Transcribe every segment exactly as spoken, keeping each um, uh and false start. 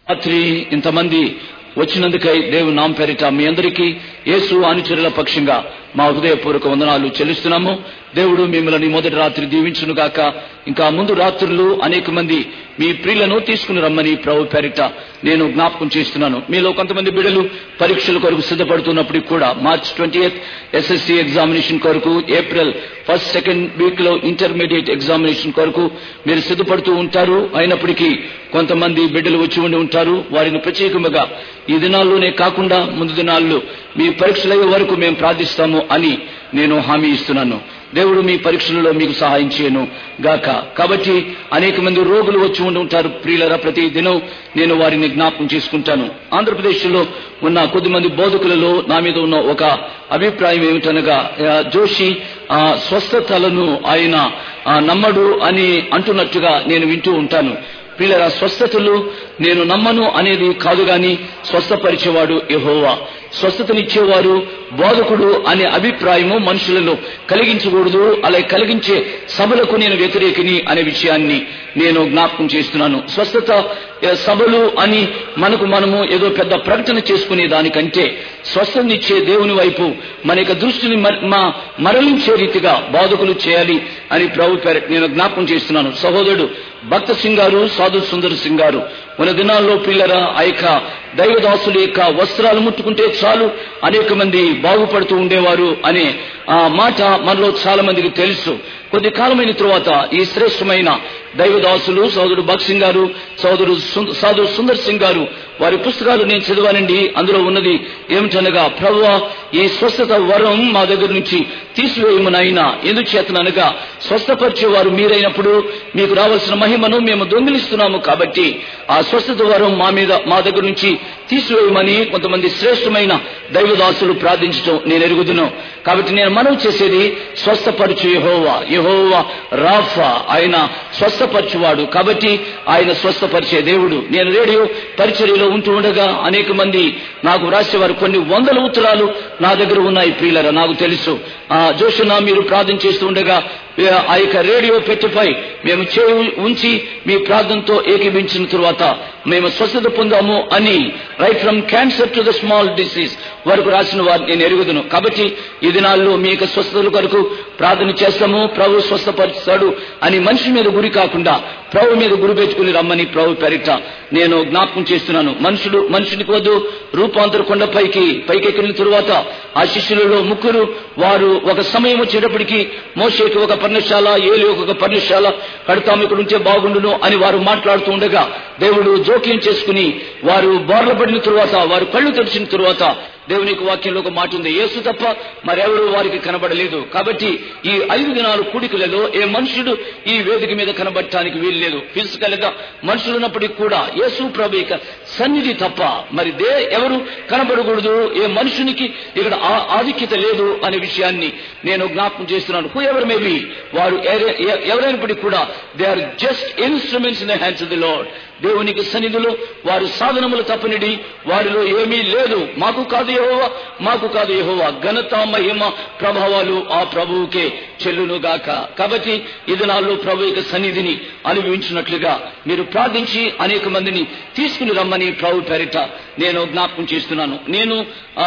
రాత్రి ఇంతమంది వచ్చినందుకై దేవుని నామ పేరిట మీ అందరికీ యేసు అనుచరుల పక్షంగా మా హృదయపూర్వక వందనాలు చెల్లిస్తున్నాము. దేవుడు మిమ్మల్ని మొదటి రాత్రి దీవించును గాక. ఇంకా ముందు రాత్రులు అనేక మంది మీ ప్రియులను తీసుకుని రమ్మని ప్రభు పేరిట నేను జ్ఞాపకం చేస్తున్నాను. మీలో కొంతమంది బిడ్డలు పరీక్షల కొరకు సిద్ధపడుతున్నప్పటికీ కూడా March twenty eighth SSC examination కొరకు, ఏప్రిల్ ఫస్ట్ సెకండ్ వీక్ లో ఇంటర్మీడియట్ ఎగ్జామినేషన్ కొరకు మీరు సిద్ధపడుతూ ఉంటారు. అయినప్పటికీ కొంతమంది బిడ్డలు వచ్చి ఉండి ఉంటారు. వారిని ప్రత్యేకంగా ఈ దినాల్లోనే కాకుండా ముందు దినాల్లో మీ పరీక్షలయ్యే వరకు మేము ప్రార్థిస్తాము అని నేను హామీ ఇస్తున్నాను. దేవుడు మీ పరీక్షలలో మీకు సహాయం చేయను గాక. కాబట్టి అనేక మంది రోగులు వచ్చి ఉండి ఉంటారు ప్రియులరా. ప్రతి దినం నేను వారిని జ్ఞాపకం చేసుకుంటాను. ఆంధ్రప్రదేశ్ లో ఉన్న కొద్దిమంది బోధకులలో నా మీద ఉన్న ఒక అభిప్రాయం ఏమిటనగా, జోషి ఆ స్వస్థతలను ఆయన నమ్మడు అని అంటున్నట్టుగా నేను వింటూ ఉంటాను. ప్రియులరా, స్వస్థతలు నేను నమ్మను అనేది కాదు గాని స్వస్థపరిచేవాడు యెహోవా, స్వస్థతనిచ్చేవారు బోధకుడు అనే అభిప్రాయము మనుషులలో కలిగించకూడదు. అలా కలిగించే సభలకు నేను వ్యతిరేకిని అనే విషయాన్ని నేను జ్ఞాపకం చేస్తున్నాను. స్వస్థత సభలు అని మనకు మనము ఏదో పెద్ద ప్రకటన చేసుకునే దానికంటే స్వస్థతనిచ్చే దేవుని వైపు మన యొక్క దృష్టిని మరలించే రీతిగా బోధకులు చేయాలి అని ప్రభు పేరిట నేను జ్ఞాపకం చేస్తున్నాను. సహోదరుడు భక్త సింగ్ గారు, సాధు సుందర్ సింగ్ గారు మన దినాల్లో పిల్లరా ఆ యొక్క దైవదాసుల యొక్క వస్త్రాలు ముట్టుకుంటే చాలు అనేక మంది బాగుపడుతూ ఉండేవారు అనే ఆ మాట మనలో చాలా మందికి తెలుసు. కొద్ది కాలమైన తరువాత ఈ శ్రేష్టమైన దైవదాసులు సోదరుడు భక్త్ సింగ్ గారు, సోదరుడు సాధు సుందర్ సింగ్ గారు వారి పుస్తకాలు నేను చదివానండి. అందులో ఉన్నది ఏమిటనగా, ప్రభువా ఈ స్వస్థత వరం మా దగ్గర నుంచి తీసివేయమనైనా, ఎందుచేతనగా స్వస్థపరిచేవారు మీరైనప్పుడు మీకు రావాల్సిన మహిమను మేము దొంగిలిస్తున్నాము. కాబట్టి ఆ స్వస్థత వరం మా మీద మా దగ్గర నుంచి తీసివేయమని కొంతమంది శ్రేష్టమైన దైవదాసులు ప్రార్థించడం నేను ఎరుగుదును. కాబట్టి నేను మనవి చేసేది, స్వస్థపరచు యెహోవా, యెహోవా రాఫా, ఆయన స్వస్థపరచువాడు. కాబట్టి ఆయన స్వస్థపరిచే దేవుడు. నేను రేడియో పరిచర్యలో ఉంటూ ఉండగా అనేక మంది నాకు రాసేవారు. కొన్ని వందల ఉత్తరాలు నా దగ్గర ఉన్నాయి ప్రియులరా, నాకు తెలుసు. ఆ జోషనా మీరు ప్రార్థన చేస్తూ ఉండగా ఆ యొక్క రేడియో పెట్టిపై మేము చేయి ఉంచి మీ ప్రార్థనతో ఏకీభించిన తరువాత మేము స్వస్థత పొందాము అని, right from cancer to the small disease వరకు రాసిన వారు నేను ఎరుగుదును. కాబట్టి ఈ దినాల్లో మీ యొక్క స్వస్థతల కొరకు ప్రార్థన చేస్తాము. ప్రభు స్వస్థపరుస్తాడు అని మనిషి మీద గురి కాకుండా ప్రభు మీద గురి పెట్టుకుని రమ్మని ప్రభు పేరిట నేను జ్ఞాపకం చేస్తున్నాను. మనుషుడు మనుషునికి వద్దు రూపాంతర కొండపైకి పైకెక్కిన తరువాత ఆ శిష్యులలో ముగ్గురు వారు ఒక సమయం వచ్చేటప్పటికి మోషేకి ఒక పర్ణశాల, ఏలి ఒక పర్ణశాల కడతాము, ఇక్కడ ఉంటే బాగుండును అని వారు మాట్లాడుతూ ఉండగా దేవుడు జోక్యం చేసుకుని వారు బోర్లపడిన తరువాత, వారు కళ్ళు తెరిచిన తరువాత దేవునికి వాక్యంలో ఒక మాట ఉంది, యేసు తప్ప మరెవరూ వారికి కనబడలేదు. కాబట్టి ఈ ఐదు దినాలు కూడికలలో ఏ మనుషుడు ఈ వేదిక మీద కనబడటానికి వీలు లేదు. ఫిజికల్ గా మనుషులు ఉన్నప్పటికీ కూడా యేసు ప్రభు యొక్క సన్నిధి తప్ప మరి దే ఎవరు కనబడకూడదు. ఏ మనుషునికి ఇక్కడ ఆధిక్యత లేదు అనే విషయాన్ని నేను జ్ఞాపకం చేస్తున్నాను. హూ ఎవర్ మే బి, వారు ఎవరైనప్పటికీ కూడా they are just instruments in the hands of the Lord. దేవునికి సన్నిధిలో వారు సాధనములు తప్పనిడి వారిలో ఏమీ లేదు. మాకు కాదు యెహోవా, మాకు కాదు యెహోవా, ఘనత మహిమ ప్రభావాలు ఆ ప్రభువుకే చెల్లును గాక. కాబట్టి ఈ దినాల్లో ప్రభు యొక్క సన్నిధిని అనుభవించినట్లుగా మీరు ప్రార్థించి అనేక మందిని తీసుకుని రమ్మని ప్రభు పేరిట నేను జ్ఞాపకం చేస్తున్నాను. నేను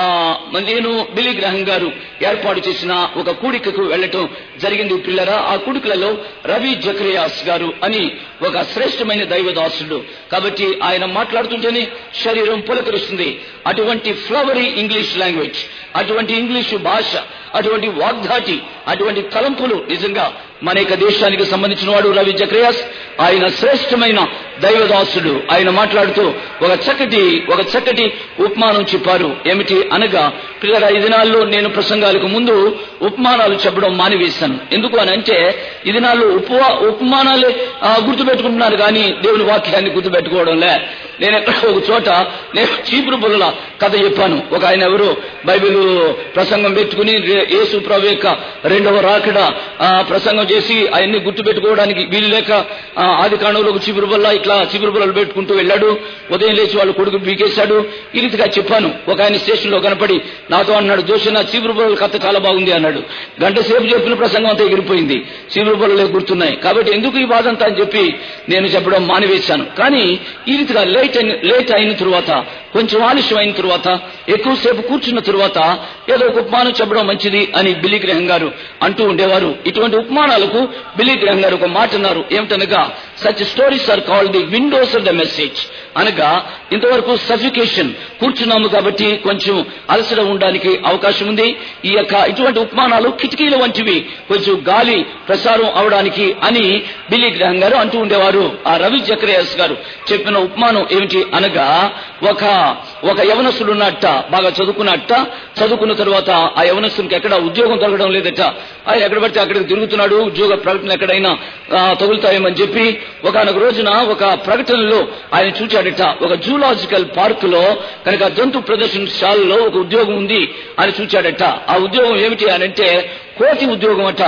నేను బిలీ గ్రహం గారు ఏర్పాటు చేసిన ఒక కూడికకు వెళ్లటం జరిగింది పిల్లరా. ఆ కూడికలలో రవి జకరియాస్ గారు అని ఒక శ్రేష్టమైన దైవదాసుడు. కాబట్టి ఆయన మాట్లాడుతుంటేనే శరీరం పులకరిస్తుంది. అటువంటి ఫ్లవరీ ఇంగ్లీష్ లాంగ్వేజ్, అటువంటి ఇంగ్లీషు భాష, అటువంటి వాగ్దాటి, అటువంటి తలంపులు నిజంగా మన యొక్క దేశానికి సంబంధించిన వాడు రవి జకరియాస్. ఆయన శ్రేష్టమైన దైవదాసుడు. ఆయన మాట్లాడుతూ ఒక చక్కటి ఒక చక్కటి ఉపమానం చెప్పారు. ఏమిటి అనగా, పిల్లరా ఈ దినాల్లో నేను ప్రసంగాలకు ముందు ఉపమానాలు చెప్పడం మానివేశాను. ఎందుకు అని అంటే ఈ దినాల్లో ఉపవా ఉపమానాలే గుర్తుపెట్టుకుంటున్నారు కానీ దేవుని వాక్యాన్ని గుర్తుపెట్టుకోవడంలే. నేను ఎక్కడ ఒక చోట నేను చీపురు పుల్లల కథ చెప్పాను. ఒక ఆయన ఎవరు బైబిల్ ప్రసంగం పెట్టుకుని యేసు ప్రభు యొక్క రెండవ రాకడ ప్రసంగం చేసి ఆయన్ని గుర్తు పెట్టుకోవడానికి వీలు లేక ఆది కాండంలో ఒక చీపురు పుల్ల ఇట్లా చీపురు పుల్లలు పెట్టుకుంటూ వెళ్ళాడు. ఉదయం లేచి వాళ్ళు కొడుకు పీకేశాడు. ఈ రీతిగా చెప్పాను. ఒక ఆయన స్టేషన్ లో కనపడి నాతో అన్నాడు, జోషన్న చీపురు పుల్లల కథ చాలా బాగుంది అన్నాడు. గంట సేపు చెప్పిన ప్రసంగం అంతా ఎగిరిపోయింది, చీపురు పుల్లలే గుర్తున్నాయి. కాబట్టి ఎందుకు ఈ బాధ అంతా అని చెప్పి నేను చెప్పడం మానివేశాను. కానీ ఈ రీతిగా లే లేట్ అయిన లేట్ అయిన తరువాత, కొంచెం ఆలస్యం అయిన తరువాత, ఎక్కువసేపు కూర్చున్న తరువాత ఏదో ఒక ఉపమానం చెప్పడం మంచిది అని బిల్లీ గ్రహం గారు అంటూ ఉండేవారు. ఇటువంటి ఉపమానాలకు బిల్లీ గ్రహం గారు ఒక మాట అన్నారు. ఏమిటనగా, such stories are called the windows of the message. అనగా ఇంతవరకు సఫికేషన్, కూర్చున్నాము కాబట్టి కొంచెం అలసట ఉండడానికి అవకాశం ఉంది. ఈ యొక్క ఇటువంటి ఉపమానాలు కిటికీల వంటివి, కొంచెం గాలి ప్రసారం అవడానికి అని బిల్లీ గ్రహం గారు అంటూ ఉండేవారు. ఆ రవి జకరియాస్ గారు చెప్పిన ఉపమానం ఏమిటి అనగా, ఒక ఒక యవనస్తుడు ఉన్నట్ట, బాగా చదువుకున్నట్ట. చదువుకున్న తర్వాత ఆ యవనస్తుడికి ఎక్కడ ఉద్యోగం దొరకడం లేదట. ఆయన ఎక్కడ పడితే అక్కడికి తిరుగుతున్నాడు, ఉద్యోగ ప్రకటన ఎక్కడైనా తగులుతాయేమని చెప్పి ఒకనొక రోజున ఒక ప్రకటనలో ఆయన చూచాడట, ఒక జూలాజికల్ పార్క్ లో కనుక జంతు ప్రదర్శనశాలలో ఒక ఉద్యోగం ఉంది అని చూచాడట. ఆ ఉద్యోగం ఏమిటి అని అంటే కోతి ఉద్యోగం అట.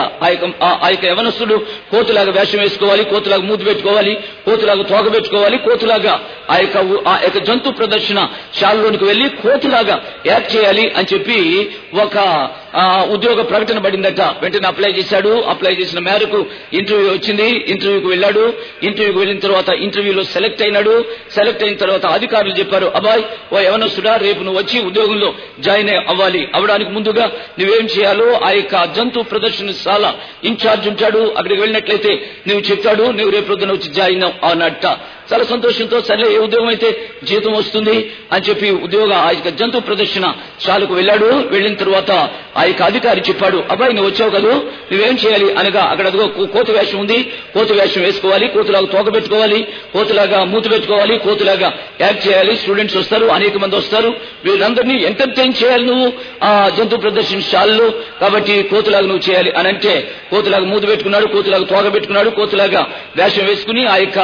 ఆ యొక్క యవనస్తుడు కోతులాగా వేషం వేసుకోవాలి, కోతులాగా మూతి పెట్టుకోవాలి, కోతులాగా తోక పెట్టుకోవాలి, కోతులాగా ఆ యొక్క ఆ యొక్క జంతు ప్రదర్శన శాలలోనికి వెళ్లి కోతులాగా యాక్ట్ చేయాలి అని చెప్పి ఒక ఉద్యోగ ప్రకటన పడిందట. వెంటనే అప్లై చేశాడు. అప్లై చేసిన మేరకు ఇంటర్వ్యూ వచ్చింది. ఇంటర్వ్యూకి వెళ్ళాడు. ఇంటర్వ్యూకి వెళ్ళిన తర్వాత ఇంటర్వ్యూలో సెలెక్ట్ అయినాడు. సెలెక్ట్ అయిన తర్వాత అధికారులు చెప్పారు, అబ్బాయి ఓ యవనస్తుడా, రేపు నువ్వు వచ్చి ఉద్యోగంలో జాయిన్ అవ్వాలి. అవడానికి ముందుగా నువ్వేం చేయాలో ఆ యొక్క జంతు ప్రదర్శనశాల ఇన్ఛార్జ్ ఉంటాడు, అక్కడికి వెళ్ళినట్లయితే నువ్వు చెప్తాడు, నువ్వు రేపు పొద్దున వచ్చి జాయిన్ అన్నట్ట. చాలా సంతోషంతో సరే ఏ ఉద్యోగం అయితే జీతం వస్తుంది అని చెప్పి ఉద్యోగ ఆ యొక్క జంతు ప్రదర్శన శాలకు వెళ్ళాడు. వెళ్ళిన తర్వాత ఆ యొక్క అధికారి చెప్పాడు, అబ్బాయి నువ్వు వచ్చావు కదా, నువ్వేం చేయాలి అనగా, అక్కడ అదిగో కోతి వేషం ఉంది, కోతి వేషం వేసుకోవాలి, కోతులాగా తోక పెట్టుకోవాలి, కోతులాగా మూతి పెట్టుకోవాలి, కోతులాగా యాక్ట్ చేయాలి. స్టూడెంట్స్ వస్తారు, అనేక మంది వస్తారు, వీళ్ళందరినీ ఎంటర్టైన్ చేయాలి నువ్వు ఆ జంతు ప్రదర్శనశాలలో, కాబట్టి కోతులాగా నువ్వు చేయాలి అని అంటే కోతులాగా మూతి పెట్టుకున్నాడు, కోతులాగా తోక పెట్టుకున్నాడు, కోతులాగా వేషం వేసుకుని ఆ యొక్క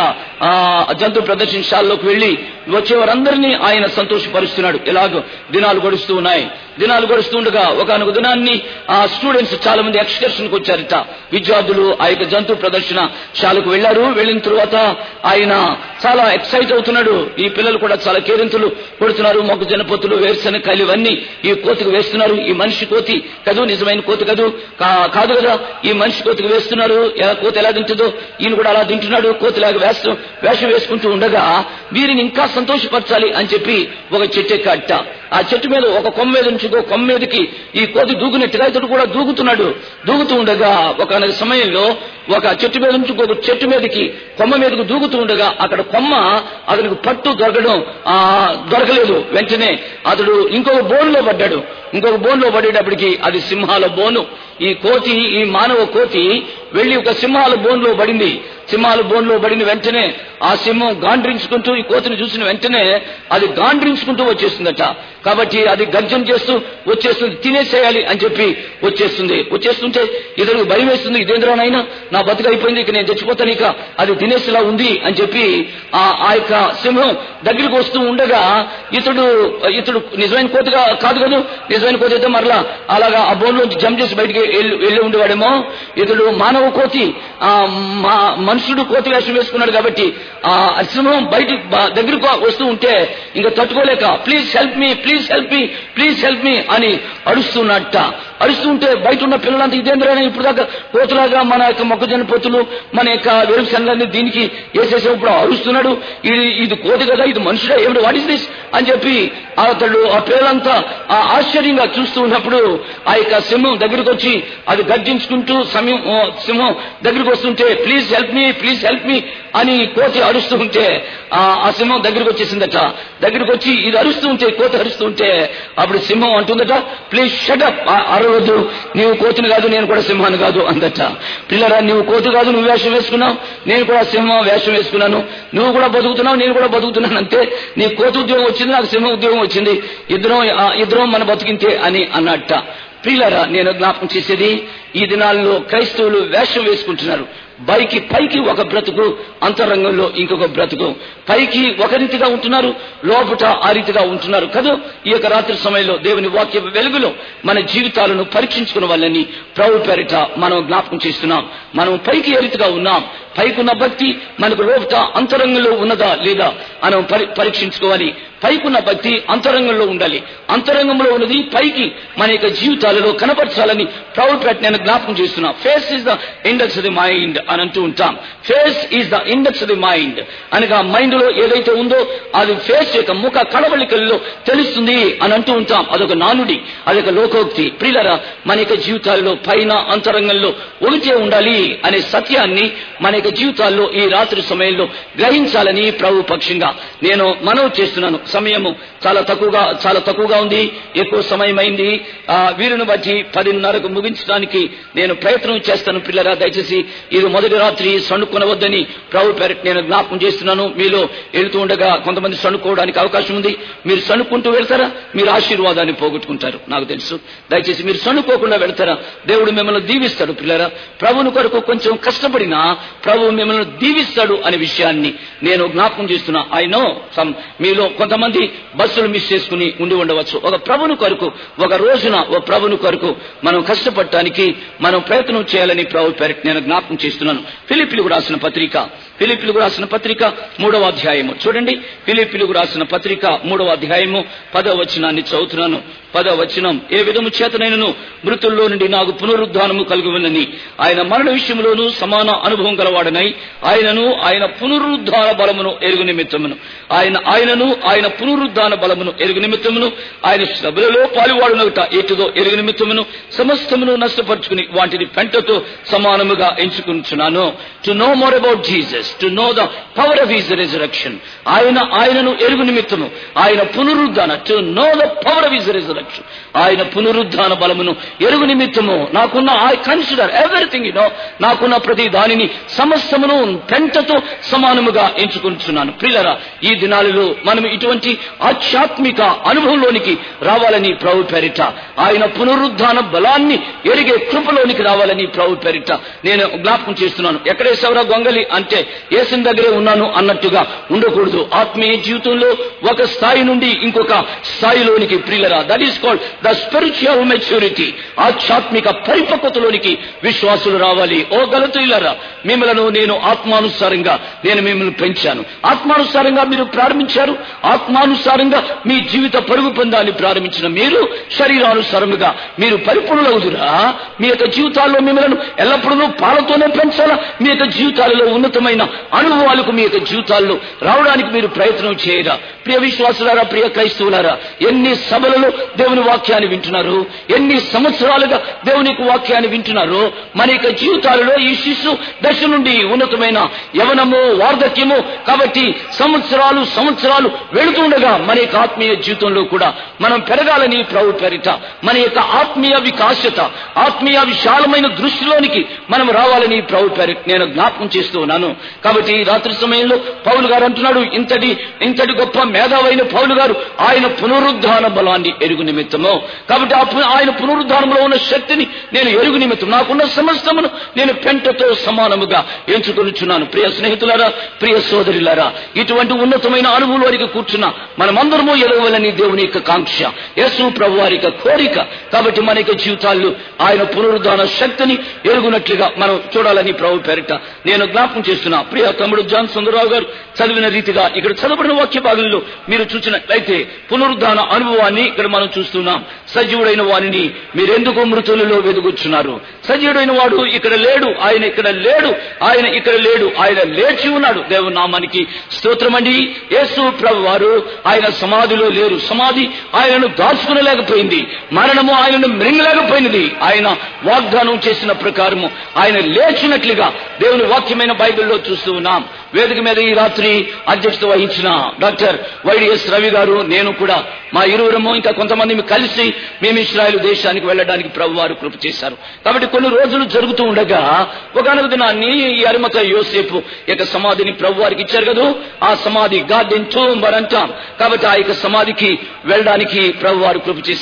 జంతు ప్రదర్శనశాలలోకి వెళ్లి వచ్చేవారందరినీ ఆయన సంతోషపరుస్తున్నాడు. ఎలాగో దినాలు గడుస్తూ ఉన్నాయి. దినాలు గడుస్తూ ఉండగా ఒకనొక దినాన్ని ఆ స్టూడెంట్స్ చాలా మంది ఎక్స్కర్షన్ కు వచ్చారట. విద్యార్థులు ఆ యొక్క జంతు ప్రదర్శన శాలకు వెళ్లారు. వెళ్లిన తర్వాత ఆయన చాలా ఎక్సైట్ అవుతున్నాడు. ఈ పిల్లలు కూడా చాలా కేరింతలు కొడుతున్నారు. మొక్కజొన్న పొత్తులు, వేరుశనగకాయలు ఇవన్నీ ఈ కోతికి వేస్తున్నారు. ఈ మనిషి కోతి కదూ, నిజమైన కోతి కదూ కాదు కదా, ఈ మనిషి కోతికి వేస్తున్నారు. ఎలా కోతి ఎలా తింటుందో ఈయన కూడా అలా తింటున్నాడు, కోతిలాగా వేస్తూ వేషం వేసుకుంటూ ఉండగా వీరిని ఇంకా సంతోషపరచాలి అని చెప్పి ఒక చెట్టు ఎక్కట. ఆ చెట్టు మీద ఒక కొమ్మ మీద నుంచి ఇంకో కొమ్మ మీదకి ఈ కోతి దూకునట్టుగా ఇతడు కూడా దూకుతున్నాడు. దూకుతూ ఉండగా ఒక సమయంలో ఒక చెట్టు మీద నుంచి ఇంకొక చెట్టు మీదకి కొమ్మ మీదకు దూకుతూ ఉండగా అక్కడ కొమ్మ అతనికి పట్టు దొరకడం ఆ దొరకలేదు. వెంటనే అతడు ఇంకొక బోన్లో పడ్డాడు. ఇంకొక బోన్లో పడేటప్పటికి అది సింహాల బోను. ఈ కోతి, ఈ మానవ కోతి వెళ్లి ఒక సింహాల బోన్లో పడింది. సింహాల బోన్లో పడిన వెంటనే ఆ సింహం గాండ్రించుకుంటూ ఈ కోతిని చూసిన వెంటనే అది గాండ్రించుకుంటూ వచ్చేస్తుందట. కాబట్టి అది గర్జన చేస్తూ వచ్చేస్తుంది, తినేసేయాలి అని చెప్పి వచ్చేస్తుంది. వచ్చేస్తుంటే ఇతరులకు భయం వేస్తుంది, ఇదేంద్రానైనా నా బతుకు అయిపోయింది, ఇక నేను చచ్చిపోతాను, ఇక అది తినేసేలా ఉంది అని చెప్పి ఆ ఆ యొక్క సింహం దగ్గరికి వస్తూ ఉండగా ఇతడు ఇతడు నిజమైన కోతిగా కాదు కదా, నిజమైన కోతి అయితే మరలా అలాగా ఆ బోన్లోంచి జంప్ చేసి బయటికి వెళ్ళి ఉండేవాడేమో. ఇతడు మానవ కోతి, ఆ మనుషుడు కోతి వేషం వేసుకున్నాడు కాబట్టి ఆ సింహం బయట దగ్గరకు వస్తూ ఉంటే ఇంకా తట్టుకోలేక please help me, please help me, please help me అని అడుస్తున్నట్ట. అడుస్తుంటే బయట ఉన్న పిల్లలంతా ఇదేంద్రైనా ఇప్పుడు దాకా కోతులాగా మన యొక్క మొక్కజొన్న పొత్తులు, మన యొక్క వేరుశనగలన్నీ దీనికి వేసేసే ఇప్పుడు అరుస్తున్నాడు, ఇది ఇది కోతి కదా, ఇది మనుషుడా, ఏమిటి, వాట్ ఇస్ దిస్ అని చెప్పి అతడు ఆ పిల్లలంతా ఆశ్చర్యంగా చూస్తూ ఉన్నప్పుడు ఆ యొక్క సింహం దగ్గరికి వచ్చి అది గర్జించుకుంటూ సమయం సింహం దగ్గరికి వస్తుంటే please help me, please help me అని కోతి అరుస్తూ ఉంటే ఆ సింహం దగ్గరికి వచ్చేసిందట. దగ్గరికి వచ్చి ఇది అరుస్తూ ఉంటే, కోతి అరుస్తూ ఉంటే అప్పుడు సింహం అంటుందట, ప్లీజ్ షటప్, అరవద్దు, నీవు కోతిని కాదు, నేను కూడా సింహాన్ని కాదు అందట. పిల్లరా, నువ్వు కోతి కాదు, నువ్వు వేషం వేసుకున్నావు, నేను కూడా సింహం వేషం వేసుకున్నాను, నువ్వు కూడా బతుకుతున్నావు, నేను కూడా బతుకుతున్నాను అంతే. నీ కోతి ఉద్యోగం వచ్చింది, నాకు సింహం ఉద్యోగం వచ్చింది, ఇద్దరం ఇద్దరం మన బతికింతే అని అన్నట్ట. ప్రియులారా, నేను జ్ఞాపకం చేసేది, ఈ దినాల్లో క్రైస్తవులు వేషం వేసుకుంటున్నారు. పైకి పైకి ఒక బ్రతుకు, అంతరంగంలో ఇంకొక బ్రతుకు. పైకి ఒక రీతిగా ఉంటున్నారు, లోపట ఆ రీతిగా ఉంటున్నారు కదా. ఈ యొక్క రాత్రి సమయంలో దేవుని వాక్య వెలుగులో మన జీవితాలను పరీక్షించుకున్న వాళ్ళని ప్రభు పేరిట మనం జ్ఞాపకం చేస్తున్నాం. మనం పైకి ఏ రీతిగా ఉన్నాం, పైకున్న భక్తి మనకు లోపట అంతరంగంలో ఉన్నదా లేదా మనం పరీక్షించుకోవాలి. పైకున్న భక్తి అంతరంగంలో ఉండాలి. అంతరంగంలో ఉన్నది పైకి మన యొక్క జీవితాలలో కనపరచాలని ప్రభుపేట నేను జ్ఞాపకం చేస్తున్నా. Face is the index of the mind అని అంటూ ఉంటాం. Face is the index of the mind అనగా మైండ్ లో ఏదైతే ఉందో అది ఫేస్ యొక్క ముఖ కళవళికల్లో తెలుస్తుంది అని అంటూ ఉంటాం. అదొక నానుడి, అదొక లోకోక్తి. ప్రియులారా, మన యొక్క జీవితాల్లో పైన అంతరంగంలో ఒకటే ఉండాలి అనే సత్యాన్ని మన యొక్క జీవితాల్లో ఈ రాత్రి సమయంలో గ్రహించాలని ప్రభు పక్షంగా నేను మనవి చేస్తున్నాను. సమయము చాలా తక్కువగా చాలా తక్కువగా ఉంది, ఎక్కువ సమయం అయింది. ఆ వీరుని బట్టి పదిన్నరకు ముగించడానికి నేను ప్రయత్నం చేస్తాను. పిల్లరా, దయచేసి ఇది మొదటి రాత్రి సణుకొనవద్దని ప్రభు పేరు నేను జ్ఞాపకం చేస్తున్నాను. మీలో వెళ్తూ ఉండగా కొంతమంది సణుకోవడానికి అవకాశం ఉంది. మీరు సణుక్కుంటూ వెళ్తారా, మీరు ఆశీర్వాదాన్ని పోగొట్టుకుంటారు, నాకు తెలుసు. దయచేసి మీరు సణుకోకుండా వెళ్తారా, దేవుడు మిమ్మల్ని దీవిస్తాడు. పిల్లరా, ప్రభుని కొరకు కొంచెం కష్టపడినా ప్రభు మిమ్మల్ని దీవిస్తాడు అనే విషయాన్ని నేను జ్ఞాపకం చేస్తున్నా. ఐ నో సమ్ మీలో కొంతమంది బస్సులు మిస్ చేసుకుని ఉండి ఉండవచ్చు. ఒక ప్రభుని కొరకు ఒక రోజున ఒక ప్రభుని కొరకు మనం కష్టపడటానికి మనం ప్రయత్నం చేయాలని ప్రభు పేరు నేను జ్ఞాపకం చేస్తున్నాను. ఫిలిప్పీలకు రాసిన పత్రిక ఫిలిప్పీలకు రాసిన పత్రిక మూడవ అధ్యాయము చూడండి. ఫిలిప్పీలకు రాసిన పత్రిక మూడవ అధ్యాయము పదవ వచనాన్ని చదువుతున్నాను. పదవ వచనం, ఏ విధము చేతనైనను మృతుల్లో నుండి నాకు పునరుద్ధానము కలుగువలని ఆయన మరణ విషయంలోనూ సమాన అనుభవం గలవాడనై ఆయనను ఆయన పునరుద్ధాన బలమును ఎరుగు నిమిత్తమును ఆయన ఆయనను ఆయన పునరుద్ధాన బలమును ఎరుగు నిమిత్తమును ఆయన శ్రమలలో పాలువాడునట ఏటుదో ఎరుగు నిమిత్తమును సమస్తమును నష్టపరుచుకుని వాటిని పెంటతో సమానముగా ఎంచుకుంటున్నాను. To know more about Jesus, to know the power of his resurrection. ఆయన ఆయనను ఎరుగు నిమిత్తము ఆయన పునరుద్ధాన, to know the power of his resurrection, ఆయన పునరుద్ధాన బలమును ఎరుగు నిమిత్తము నాకున్న ఐ కన్సిడర్ ఎవ్రీథింగ్, యూనో నాకున్న ప్రతి దానిని సమస్తమును పెంటతో సమానముగా ఎంచుకుంటున్నాను. ప్రియులారా, ఈ దినాలలో మనం ఇటువంటి ఆధ్యాత్మిక అనుభవంలోనికి రావాలని ప్రభు పేరిట, ఆయన పునరుద్ధాన బలాన్ని ఎరిగే కృపలోనికి రావాలని ప్రభు పేరిట నేను జ్ఞాపకం చేస్తున్నాను. ఎక్కడేసేవరా గొంగలి అంటే యేసుని దగ్గరే ఉన్నాను అన్నట్టుగా ఉండకూడదు. ఆత్మీయ జీవితంలో ఒక స్థాయి నుండి ఇంకొక స్థాయిలోనికి, ప్రియులారా, that is called the spiritual maturity, ఆధ్యాత్మిక పరిపక్వతలోనికి విశ్వాసులు రావాలి. ఓ గలతీయులారా, మిమ్మలను నేను ఆత్మానుసారంగా నేను మిమ్మల్ని పెంచాను. ఆత్మానుసారంగా మీరు ప్రారంభించారు. ఆత్మానుసారంగా మీ జీవిత పరుగు పొందాన్ని ప్రారంభించిన మీరు శరీరానుసారముగా మీరు పరిపూర్ణులవుదురా? మీ యొక్క జీవితాల్లో మిమ్మల్ని ఎల్లప్పుడూ పాలతోనే పెంచాలా? మీ యొక్క జీవితాలలో ఉన్నతమైన అనుభవాలకు మీ యొక్క జీవితాల్లో రావడానికి మీరు ప్రయత్నం చేయరా? ప్రియ విశ్వాసులారా, ప్రియ క్రైస్తవులారా, ఎన్ని సభలలో దేవుని వాక్యాన్ని వింటున్నారు, ఎన్ని సంవత్సరాలుగా దేవుని వాక్యాన్ని వింటున్నారు. మన యొక్క జీవితాలలో ఈ శిశు దశ నుండి ఉన్నతమైన యవనము, వార్ధక్యము, కాబట్టి సంవత్సరాలు సంవత్సరాలు వెళుతుండగా మన యొక్క ఆత్మీయ జీవితంలో కూడా మనం పెరగాలని ప్రభు పేరిట మన యొక్క ఆత్మీయ వికాసత, ఆత్మీయ విశాలమైన దృష్టిలోనికి మనం రావాలని ప్రభు పేరిట నేను జ్ఞాపకం చేస్తూ ఉన్నాను. కాబట్టి రాత్రి సమయంలో పౌలు గారు అంటున్నాడు, ఇంతటి ఇంతటి గొప్ప మేధావైన పౌలు గారు ఆయన పునరుద్ధాన బలాన్ని ఎరుగు నిమిత్తము. కాబట్టి ఆయన పునరుద్ధానంలో ఉన్న శక్తిని నేను ఎరుగు నిమిత్తం నాకున్న సమస్తమును నేను పెంటతో సమానముగా ఎంచుకొనిచున్నాను. ప్రియ స్నేహితులారా, ప్రియ సోదరులారా, ఇటువంటి ఉన్నతమైన అనుభవంలోనికి కూర్చున్న మనమందరము ఎదగవాలని దేవుని యొక్క కాంక్ష, యేసు ప్రభు వారి యొక్క కోరిక. కాబట్టి మన యొక్క జీవితాల్లో ఆయన పునరుద్ధాన శక్తిని ఎరుగునట్లుగా మనం చూడాలని ప్రభు పేరిట నేను జ్ఞాపకం చేస్తున్నా. ప్రియ తమ్ముడు జాన్ సుందరరావు గారు చదివిన రీతిగా ఇక్కడ చదవబడిన వాక్య భాగంలో మీరు చూసినట్లయితే పునరుద్ధాన అనుభవాన్ని ఇక్కడ మనం చూస్తున్నాం. సజీవుడైన వారిని మీరెందుకు మృతులలో వెదుగుచున్నారు? సజీవుడైన వాడు ఇక్కడ లేడు, ఆయన ఇక్కడ లేడు, ఆయన ఇక్కడ లేడు, ఆయన లేచి ఉన్నాడు. దేవుని నామానికి స్తోత్రమండి. యేసు ప్రభు వారు ఆయన సమాధిలో లేరు. సమాధి ఆయనను దాచుకునలేకపోయింది, మరణము ఆయనను మృంగలేకపోయినది. ఆయన వాగ్దానం చేసిన ప్రకారము ఆయన లేచినట్లుగా దేవుని వాక్యమైన బైబిల్లో చూస్తూ ఉన్నాం. వేదిక మీద ఈ రాత్రి అధ్యక్షత వహించిన డాక్టర్ వైడిఎస్ రవి గారు, నేను కూడా మా ఇరువురము ఇంకా కొంతమంది కలిసి మేము ఇశ్రాయేలు దేశానికి వెళ్ళడానికి ప్రభు వారు కృప చేశారు. కాబట్టి కొన్ని రోజులు జరుగుతూ ఉండగా ఒకనొక దినాన్ని ఈ అరిమత యోసేపు యొక్క సమాధిని ప్రభు వారికి ఇచ్చారు కదా, ఆ సమాధి గార్డెన్ టూంబర్ అంటాం. కాబట్టి ఆ యొక్క సమాధికి వెళ్ళడానికి ప్రభు వారు కృప చేశారు.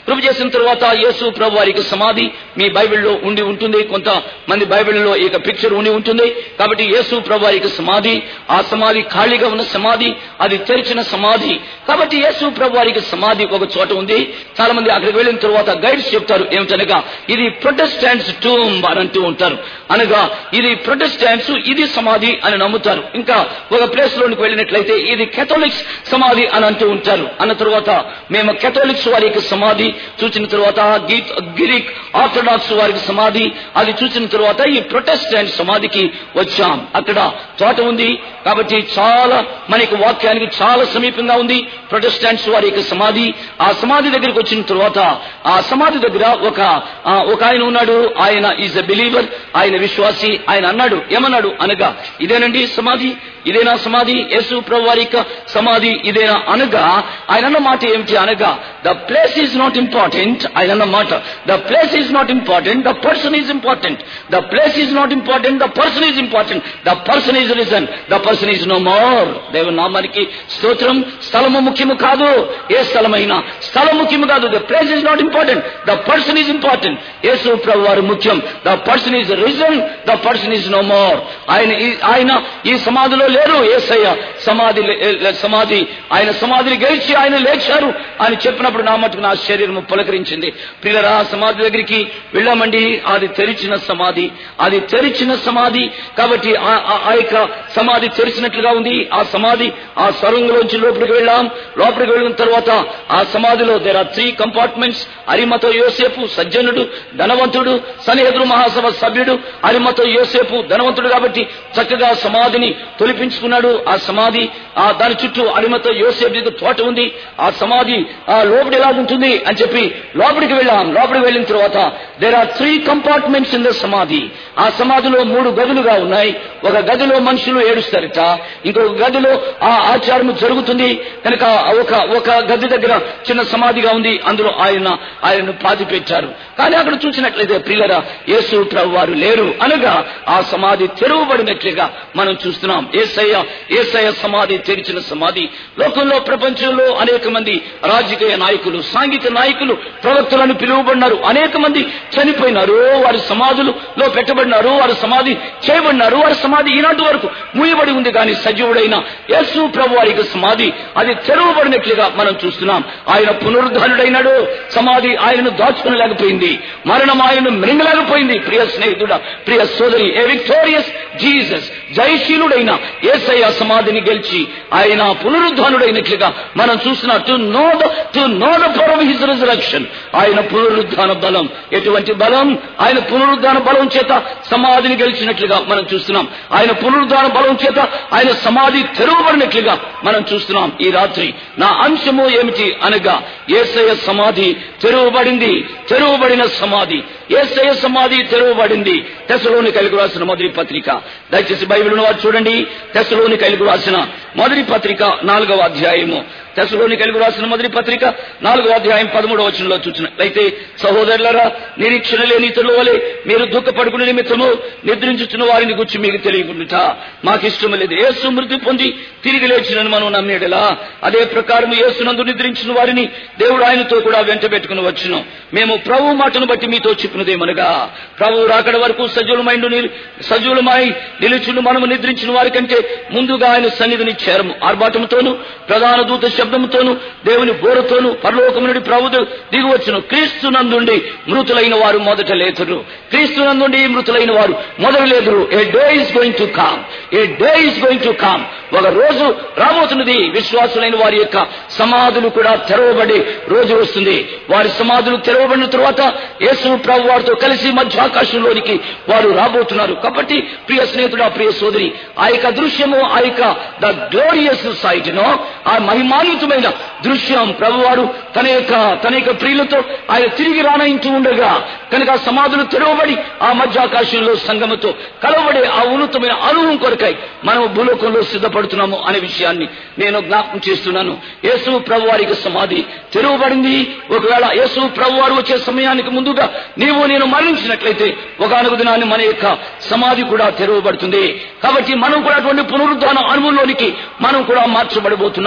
ప్రభు చేసిన తర్వాత యేసు ప్రభు వారికి సమాధి మీ బైబిల్లో ఉండి ఉంటుంది, కొంత మంది బైబిల్లో ఇక పిక్చర్ ఉండి ఉంటుంది. కాబట్టి యేసు ప్రభు వారికి సమాధి, ఆ సమాధి ఖాళీగా ఉన్న సమాధి, అది తెరిచిన సమాధి. కాబట్టి యేసు ప్రభు వారికి సమాధి ఒక చోట ఉంది. చాలా మంది అక్కడికి వెళ్ళిన తర్వాత గైడ్స్ చెప్తారు ఏమిటనగా ఇది ప్రొటెస్టాంట్స్ టూమ్ అని అంటూ ఉంటారు. అనగా ఇది ప్రొటెస్టాంట్స్ ఇది సమాధి అని నమ్ముతారు. ఇంకా ఒక ప్లేస్ లోనికి వెళ్ళినట్లయితే ఇది కేథోలిక్స్ సమాధి అని అంటూ ఉంటారు. అన్న తర్వాత మేము కేథోలిక్స్ వారికి సమాధి చూసిన తర్వాత గ్రీక్ ఆర్థడాక్స్ వారికి సమాధి అది చూసిన తర్వాత ఈ ప్రొటెస్టాంట్ సమాధికి వచ్చాం. అక్కడ తోట ఉంది కాబట్టి చాలా మనకి వాక్యానికి చాలా సమీపంగా ఉంది ప్రొటెస్టాంట్స్ వారి యొక్క సమాధి. ఆ సమాధి దగ్గరికి వచ్చిన తర్వాత ఆ సమాధి దగ్గర ఒక ఒక ఆయన ఉన్నాడు. ఆయన ఈజ్ ఎ బిలీవర్, ఆయన విశ్వాసి. ఆయన అన్నాడు, ఏమన్నాడు అనగా ఇదేనండి సమాధి, ఇదేనా సమాధి, యేసు ప్రభు వారి యొక్క సమాధి ఇదేనా అనగా ఆయన అన్న మాట ఏమిటి అనగా the place is not important. ఆయన అన్న మాట the place is not important, the person is important. The place is not important, the person is important. The person is risen, the person is no more. దేవుని నామానికి స్తోత్రం. స్థలము ముఖ్యము కాదు, ఏ స్థలమైనా స్థలం ముఖ్యము కాదు. The place is not important, the person is important. యేసు ప్రభు వారు ముఖ్యం. The person is risen, the person is no more. ఆయన ఆయన ఈ సమాధిలో లేరు. యేసయ్య సమాధి సమాధి ఆయన సమాధిని గెలిచి ఆయన లేచారు అని చెప్పినప్పుడు నా మటుకు నా శరీరము పులకరించింది. ప్రియులరా, సమాధి దగ్గరికి వెళ్ళామండి. అది తెరిచిన సమాధి, అది తెరిచిన సమాధి. కాబట్టి ఆ యొక్క సమాధి తెరిచినట్లుగా ఉంది. ఆ సమాధి ఆ సొరంగంలోంచి లోపలికి వెళ్ళాం. లోపలికి వెళ్ళిన తర్వాత ఆ సమాధిలో దేర్ ఆర్ త్రీ కంపార్ట్మెంట్స్. అరిమతో యోసేపు సజ్జనుడు, ధనవంతుడు, సన్హెద్రు మహాసభ సభ్యుడు. అరిమతో యోసేపు ధనవంతుడు కాబట్టి చక్కగా సమాధిని తొలిపించుకున్నాడు. ఆ సమాధి ఆ దాని చుట్టూ అరిమతో యోసేపు తోట ఉంది. ఆ సమాధి ఆ లోపలి ఎలాగుంటుంది అని చెప్పి లోపలికి వెళ్ళాం. లోపలికి వెళ్ళిన తర్వాత there are three compartments in the సమాధి. ఆ సమాధిలో మూడు గదులుగా ఉన్నాయి. ఒక గదిలో మనుషులు ఏడుస్తారట, ఇంకొక గదిలో ఆ ఆచారం జరుగుతుంది కనుక ఒక ఒక గది దగ్గర చిన్న సమాధిగా ఉంది. అందులో ఆయన ఆయనను పాతి పెట్టారు. కానీ అక్కడ చూసినట్లయితే ప్రియులరా, యేసు ప్రభు వారు లేరు అనగా ఆ సమాధి తెరవబడినట్లుగా మనం చూస్తున్నాం. యేసయ్య యేసయ్య సమాధి తెరిచిన సమాధి. లోకంలో ప్రపంచంలో అనేక మంది రాజకీయ నాయకులు, సాంఘిక నాయకులు, ప్రవక్తలను పిలువబడినారు. అనేక మంది చనిపోయినారు, వారి సమాధులలో పెట్టబడినారు, వారి సమాధి చేయబడినారు. వారి సమాధి ఈనాటి వరకు మూయబడి ఉంది. కానీ సజీవుడైన యేసు ప్రభు వారికి సమాధి అది తెరవబడినట్లుగా మనం చూస్తున్నాం. ఆయన పునరుద్ధానుడైనాడు. సమాధి ఆయనను దాచుకునలేకపోయింది, మరణం ఆయనను మృంగలేకపోయింది. ప్రియ స్నేహితుడా, ప్రియ సోదరి, ఏ విక్టోరియస్ జీసస్, జయశీలుడైన యేసయ్య సమాధిని గెలిచి ఆయన పునరుద్ధానుడైనట్లుగా మనం చూస్తున్నా. To know the to know the power of his resurrection. ఆయన పునరుద్ధాన బలం, ఎటువంటి బలం? ఆయన పునరుద్ధాన బలం చేత సమాధిని గెలిచినట్లుగా మనం చూస్తున్నాం. ఆయన పునరుద్ధాన బలం చేత ఆయన సమాధి తెరవబడినట్లుగా మనం చూస్తున్నాం. ఈ రాత్రి నా అంశము ఏమిటి అనగా యేసయ్య సమాధి తెరవబడింది. తెరవబడిన సమాధి, యేసయ్య సమాధి తెరవబడింది. తెస్సలోనికైలకు రాసిన మొదటి పత్రిక, దయచేసి బైబిల్ వారు చూడండి. తెస్సలోనికైలకు రాసిన మొదటి పత్రిక నాలుగవ అధ్యాయము. తెస్సలోనికైలకు రాసిన మొదటి పత్రిక నాలుగవ అధ్యాయం పదమూడవ వచనంలో చూసినట్లయితే, సహోదరులారా, నిరీక్షణ లేని ఇతరుల వలె మీరు దుఃఖపడుకునే నిమిత్తము నిద్రించుచున్న వారిని గురించి మీకు తెలియకుండుట మాకు ఇష్టం లేదు. యేసు మృతి పొంది తిరిగి లేచినని మనం నమ్మేడలా, అదే ప్రకారం యేసునందు నిద్రించిన వారిని దేవుడు ఆయనతో కూడా వెంట పెట్టుకుని వచ్చును. మేము ప్రభు మాటను బట్టి మీతో చెప్పినదేమనగా, ప్రభు రాకడ వరకు సజీవులమైండు సజీవులమై నిలుచును మనము నిద్రించిన వారి కంటే ముందుగా ఆయన సన్నిధిని చేరము. ఆర్భాటముతోను ప్రధాన దూత శబ్దముతోను దేవుని బోరతోను పరలోకము నుండి ప్రభు దిగువచ్చును. క్రీస్తునందుండి మృతులైన వారు మొదట లేతురు. క్రీస్తునందుండి మృతులైన వారు మొదట లేదురు. A day is going to come, a day is going to come. ఒక రోజు రాబోతున్నది. విశ్వాసులైన వారి యొక్క సమాధులు కూడా తెరవబడి రోజు వస్తుంది. వారి సమాధులు తెరవబడిన తరువాత యేసు ప్రభు వారితో కలిసి మధ్యాకాశంలోనికి వారు రాబోతున్నారు. కాబట్టి ప్రియ స్నేహితుడా, ప్రియ సోదరి, ఆ యొక్క దృశ్యము, ఆ యొక్క ద గ్లోరియస్ సైట్ను, ఆ మహిమాన్వితమైన దృశ్యం ప్రభువారు తన యొక్క తన యొక్క ప్రియులతో ఆయన తిరిగి రానయింటూ ఉండగా కనుక సమాధులు తెరవబడి ఆ మధ్యాకాశంలో సంగముతో కలవబడే ఆ ఉన్నతమైన అనుభవం కొరకై మనం భూలోకంలో సిద్ధపడుతున్నాము అనే విషయాన్ని నేను జ్ఞాపకం చేస్తున్నాను. యేసు ప్రభు వారికి సమాధి తెరవబడింది. ఒకవేళ యేసు ప్రభు వారు వచ్చే సమయానికి ముందుగా నీవు నేను మరణించినట్లయితే ఒకనొక దినాన్ని మన యొక్క సమాధి కూడా తెరవబడుతుంది. కాబట్టి మనం కూడా అటువంటి పునరుద్ధాన అనుభవంలోనికి మనం కూడా మార్చబడబోతున్నాం.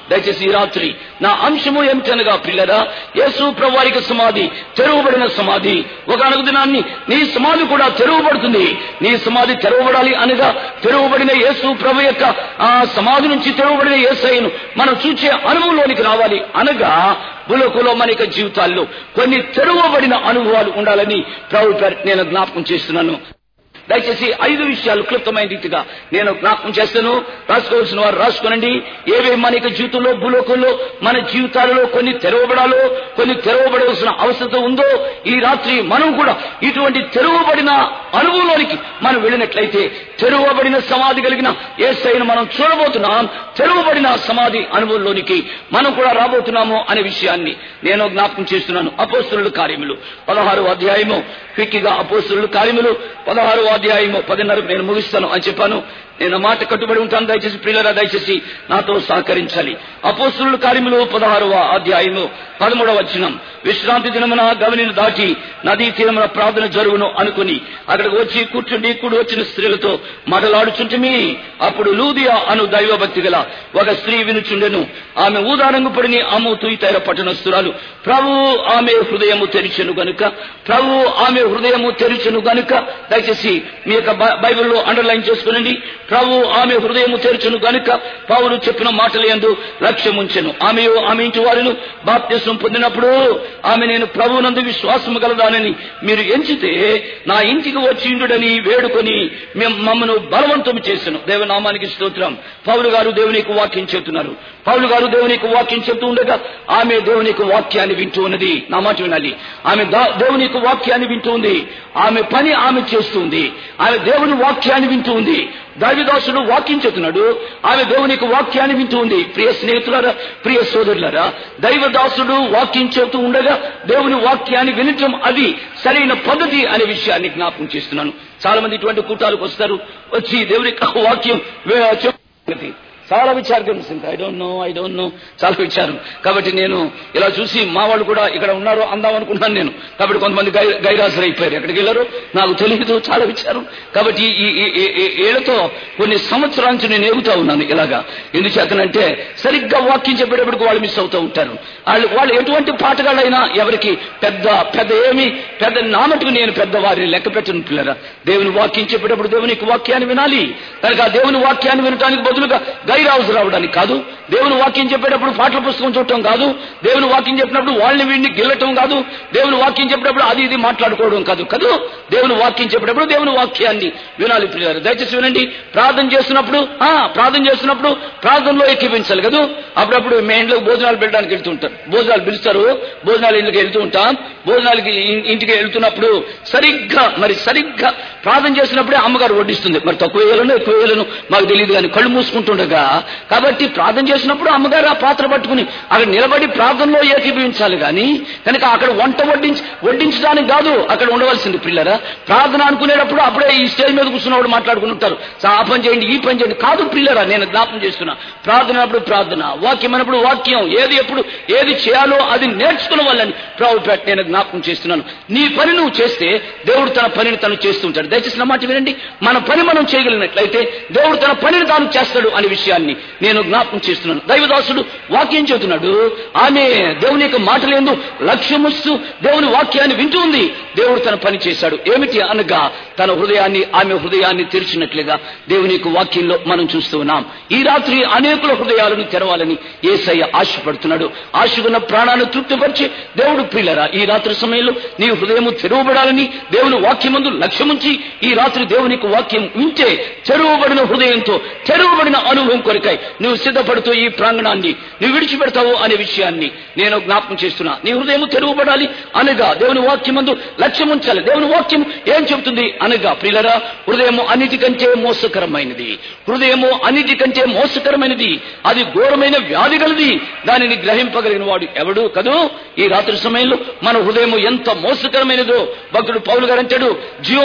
దయచేసి ఈ రాత్రి నా అంశము ఏమిటనగా పిల్లరా, యేసు ప్రభువారికి సమాధి తెరవబడిన సమాధి. ఒక అనగు దినాన్ని నీ సమాధి కూడా తెరవబడుతుంది. నీ సమాధి తెరవబడాలి అనగా తెరవబడిన యేసు ప్రభు యొక్క ఆ సమాధి నుంచి తెరవబడిన యేసయ్యను మనం చూసే అనుభవంలోనికి రావాలి అనగా భూలోకంలో మన యొక్క జీవితాల్లో కొన్ని తెరవబడిన అనుభవాలు ఉండాలని ప్రభు నేను జ్ఞాపకం చేస్తున్నాను. దయచేసి ఐదు విషయాలు క్లుప్తమైన రీతిగా నేను జ్ఞాపకం చేస్తాను. రాసుకోవాల్సిన వారు రాసుకోనండి. ఏవేమి మన యొక్క జీవితంలో భూలోకంలో మన జీవితాలలో కొన్ని తెరవబడాలో, కొన్ని తెరవబడవలసిన అవసరం ఉందో, ఈ రాత్రి మనం కూడా ఇటువంటి తెరవబడిన అనుభవంలోనికి మనం వెళ్ళినట్లయితే తెరవబడిన సమాధి కలిగిన యేసయ్యను మనం చూడబోతున్నాం. తెరవబడిన సమాధి అనుభవంలోనికి మనం కూడా రాబోతున్నాము అనే విషయాన్ని నేను జ్ఞాపకం చేస్తున్నాను. అపోస్తలుల కార్యములు పదహారో అధ్యాయము, క్విక్కిగా అపోస్తలుల కార్యములు పదహారో అధ్యాయము పదిన్నరకు నేను ముగిస్తాను అని చెప్పాను. నేను మాట కట్టుబడి ఉంటాను. దయచేసి ప్రియులారా, దయచేసి నాతో సహకరించాలి. అపోస్తలుల కార్యములు పదహారవ అధ్యాయము పదమూడవ వచనం, విశ్రాంతి దినమున గవనిని దాటి నదీ తీరమున ప్రార్థన జరుగును అనుకుని అక్కడికి వచ్చి కూర్చుండి కూడి వచ్చిన స్త్రీలతో మాటలాడుచుంటిమి. అప్పుడు లూదియా అను దైవభక్తి గల ఒక స్త్రీ వినుచుండెను. ఆమె ఊదారంగు పడిని అమ్ము తుయితైర పట్టణస్తురాలు. ప్రభు ఆమె హృదయము తెరిచెను గనుక ప్రభు ఆమె హృదయము తెరిచెను గనుక దయచేసి మీ యొక్క బైబిల్లో అండర్లైన్ చేసుకునండి. ప్రభు ఆమె హృదయము తెరచును గనుక పౌలు చెప్పిన మాటలు యందు లక్ష్యముంచెను. ఆమె ఆమె ఇంటి వారిను బాప్తిస్మం పొందినప్పుడు ఆమె నేను ప్రభువునందు విశ్వాసము గలదానని మీరు ఎంచితే నా ఇంటికి వచ్చి ఇండుడని వేడుకొని మమ్మను బలవంతం చేశాను. దేవనామానికి స్తోత్రం. పౌలు గారు దేవునికి వాక్యం చెబుతున్నారు. పౌలు గారు దేవునికి వాక్యం చెబుతూ ఉండగా ఆమె దేవునికి వాక్యాన్ని వింటూ ఉన్నది. నా మాట వినాలి. ఆమె దేవునికి వాక్యాన్ని వింటూ ఉంది. ఆమె పని ఆమె చేస్తుంది. ఆమె దేవుని వాక్యాన్ని వింటూ ఉంది. దావీదాసుడు వాక్యం చెబుతున్నాడు. ఆమె దేవునికి వాక్యాన్ని వింటూ ఉంది. ప్రియ స్నేహితులారా, ప్రియ సోదరులారా, దైవదాసుడు వాక్యం చెబుతూ ఉండగా దేవుని వాక్యాన్ని వినటం అది సరైన పద్ధతి అనే విషయాన్ని జ్ఞాపకం చేస్తున్నాను. చాలా మంది ఇటువంటి కూటాలకు వస్తారు. వచ్చి దేవుని వాక్యం చెబుతుంది. చాలా విచారం. I don't know I don't know చాలా విచారం. కాబట్టి నేను ఇలా చూసి మా వాళ్ళు కూడా ఇక్కడ ఉన్నారు అందాం అనుకుంటున్నాను నేను. కాబట్టి కొంతమంది గై గైరాజులు అయిపోయారు. ఎక్కడికి వెళ్ళారు నాకు తెలియదు. చాలా విచారం. కాబట్టి ఈ ఏళ్లతో కొన్ని సంవత్సరాల నుంచి నేను ఎగుతా ఉన్నాను ఇలాగా. ఎందుచేతనంటే సరిగ్గా వాక్యం చెప్పేటప్పటికి వాళ్ళు మిస్ అవుతూ ఉంటారు. వాళ్ళు వాళ్ళు ఎటువంటి పాటగాళ్ళైనా ఎవరికి పెద్ద పెద్ద ఏమి పెద్ద నామటుకు నేను పెద్దవారిని లెక్క పెట్టను పిల్లరా. దేవుని వాక్యం చెప్పేటప్పుడు దేవునికి వాక్యాన్ని వినాలి. కనుక దేవుని వాక్యాన్ని వినటానికి బదులుగా గైరాజు రావడానికి కాదు. దేవుని వాక్యం చెప్పేటప్పుడు పాటల పుస్తకం చూడటం కాదు. దేవుని వాక్యం చెప్పినప్పుడు వాళ్ళని వీడిని గిల్లటం కాదు. దేవుని వాక్యం చెప్పినప్పుడు అది ఇది మాట్లాడుకోవడం కాదు కాదు దేవుని వాక్యం చెప్పేటప్పుడు దేవుని వాక్యాన్ని వినాలి ప్రియులారా. దయచేసి వినండి. ప్రార్థన చేస్తున్నప్పుడు ఆ ప్రార్థన చేస్తున్నప్పుడు ప్రార్థనలో ఎక్కిపించాలి కదా. అప్పుడప్పుడు మీ ఇంట్లో భోజనాలు పెట్టడానికి వెళ్తుంటారు. భోజనాలు పిలుస్తారు. భోజనాలు ఇంటికి వెళ్తూ ఉంటాం. భోజనాలకి ఇంటికి వెళ్తున్నప్పుడు సరిగ్గా మరి సరిగ్గా ప్రార్థన చేసినప్పుడే అమ్మగారు వడ్డిస్తుంది. మరి తక్కువ వేయలను ఎక్కువ వేయలను మాకు తెలియదు కానీ కళ్ళు మూసుకుంటుండగా కాబట్టి ప్రార్థన చేసినప్పుడు అమ్మగారు ఆ పాత్ర పట్టుకుని అక్కడ నిలబడి ప్రార్థనలో ఏకీభవించాలి. కానీ కనుక అక్కడ వంట వడ్డించి వడ్డించడానికి కాదు అక్కడ ఉండవలసింది పిల్లరా. ప్రార్థన అనుకునేటప్పుడు అప్పుడే ఈ స్టేజ్ మీద కూర్చున్నవాడు మాట్లాడుకుని ఉంటారు. ఆ పని చేయండి ఈ పని చేయండి కాదు పిల్లరా. నేను జ్ఞాపకం చేస్తున్నా. ప్రార్థన అప్పుడు ప్రార్థన, వాక్యం అన్నప్పుడు వాక్యం, ఏది ఎప్పుడు ఏది చేయాలో అది నేర్చుకున్న వాళ్ళని ప్రభుపేట నేను జ్ఞాపకం చేస్తున్నాను. నీ పని నువ్వు చేస్తే దేవుడు తన పనిని తను చేస్తూ ఉంటాడు. దయచేసి నా మాట వినండి. మన పని మనం చేయగలిగినట్లయితే దేవుడు తన పనిని తాను చేస్తాడు అనే విషయాన్ని నేను జ్ఞాపకం చేస్తున్నాను. దైవదాసుడు వాక్యం చెబుతున్నాడు. ఆమె దేవుని యొక్క మాటలందు లక్ష్యముస్తూ దేవుని వాక్యాన్ని వింటూ ఉంది. దేవుడు తన పని చేశాడు. ఏమిటి అనగా తన హృదయాన్ని ఆమె హృదయాన్ని తెరిచినట్లుగా దేవుని యొక్క వాక్యంలో మనం చూస్తూ ఉన్నాం. ఈ రాత్రి అనేకుల హృదయాలను తెరవాలని యేసయ్య ఆశపడుతున్నాడు. ఆశకున్న ప్రాణాన్ని తృప్తిపరిచి దేవుడు ప్రియులరా ఈ రాత్రి సమయంలో నీ హృదయము తెరవబడాలని దేవుని వాక్యమందు లక్ష్యముంచి ఈ రాత్రి దేవుని యొక్క వాక్యం వింటే తెరవబడిన హృదయంతో తెరవబడిన అనుభవం కొరకై నువ్వు సిద్ధపడుతూ ఈ ప్రాంగణాన్ని నువ్వు విడిచిపెడతావు అనే విషయాన్ని నేను జ్ఞాపకం చేస్తున్నా. నీ హృదయం తెరవబడాలి అనగా దేవుని వాక్యమందు లక్ష్యం ఉంచాలి. దేవుని వాక్యం ఏం చెబుతుంది అనగా ప్రియులరా హృదయము అన్నిటికంటే మోసకరమైనది. హృదయము అన్నిటికంటే మోసకరమైనది. అది ఘోరమైన వ్యాధి గలది. దానిని గ్రహింపగలిగిన వాడు ఎవడు కదూ. ఈ రాత్రి సమయంలో మన హృదయము ఎంత మోసకరమైనదో భక్తుడు పౌలు గారు అంటాడు. జీవము లేని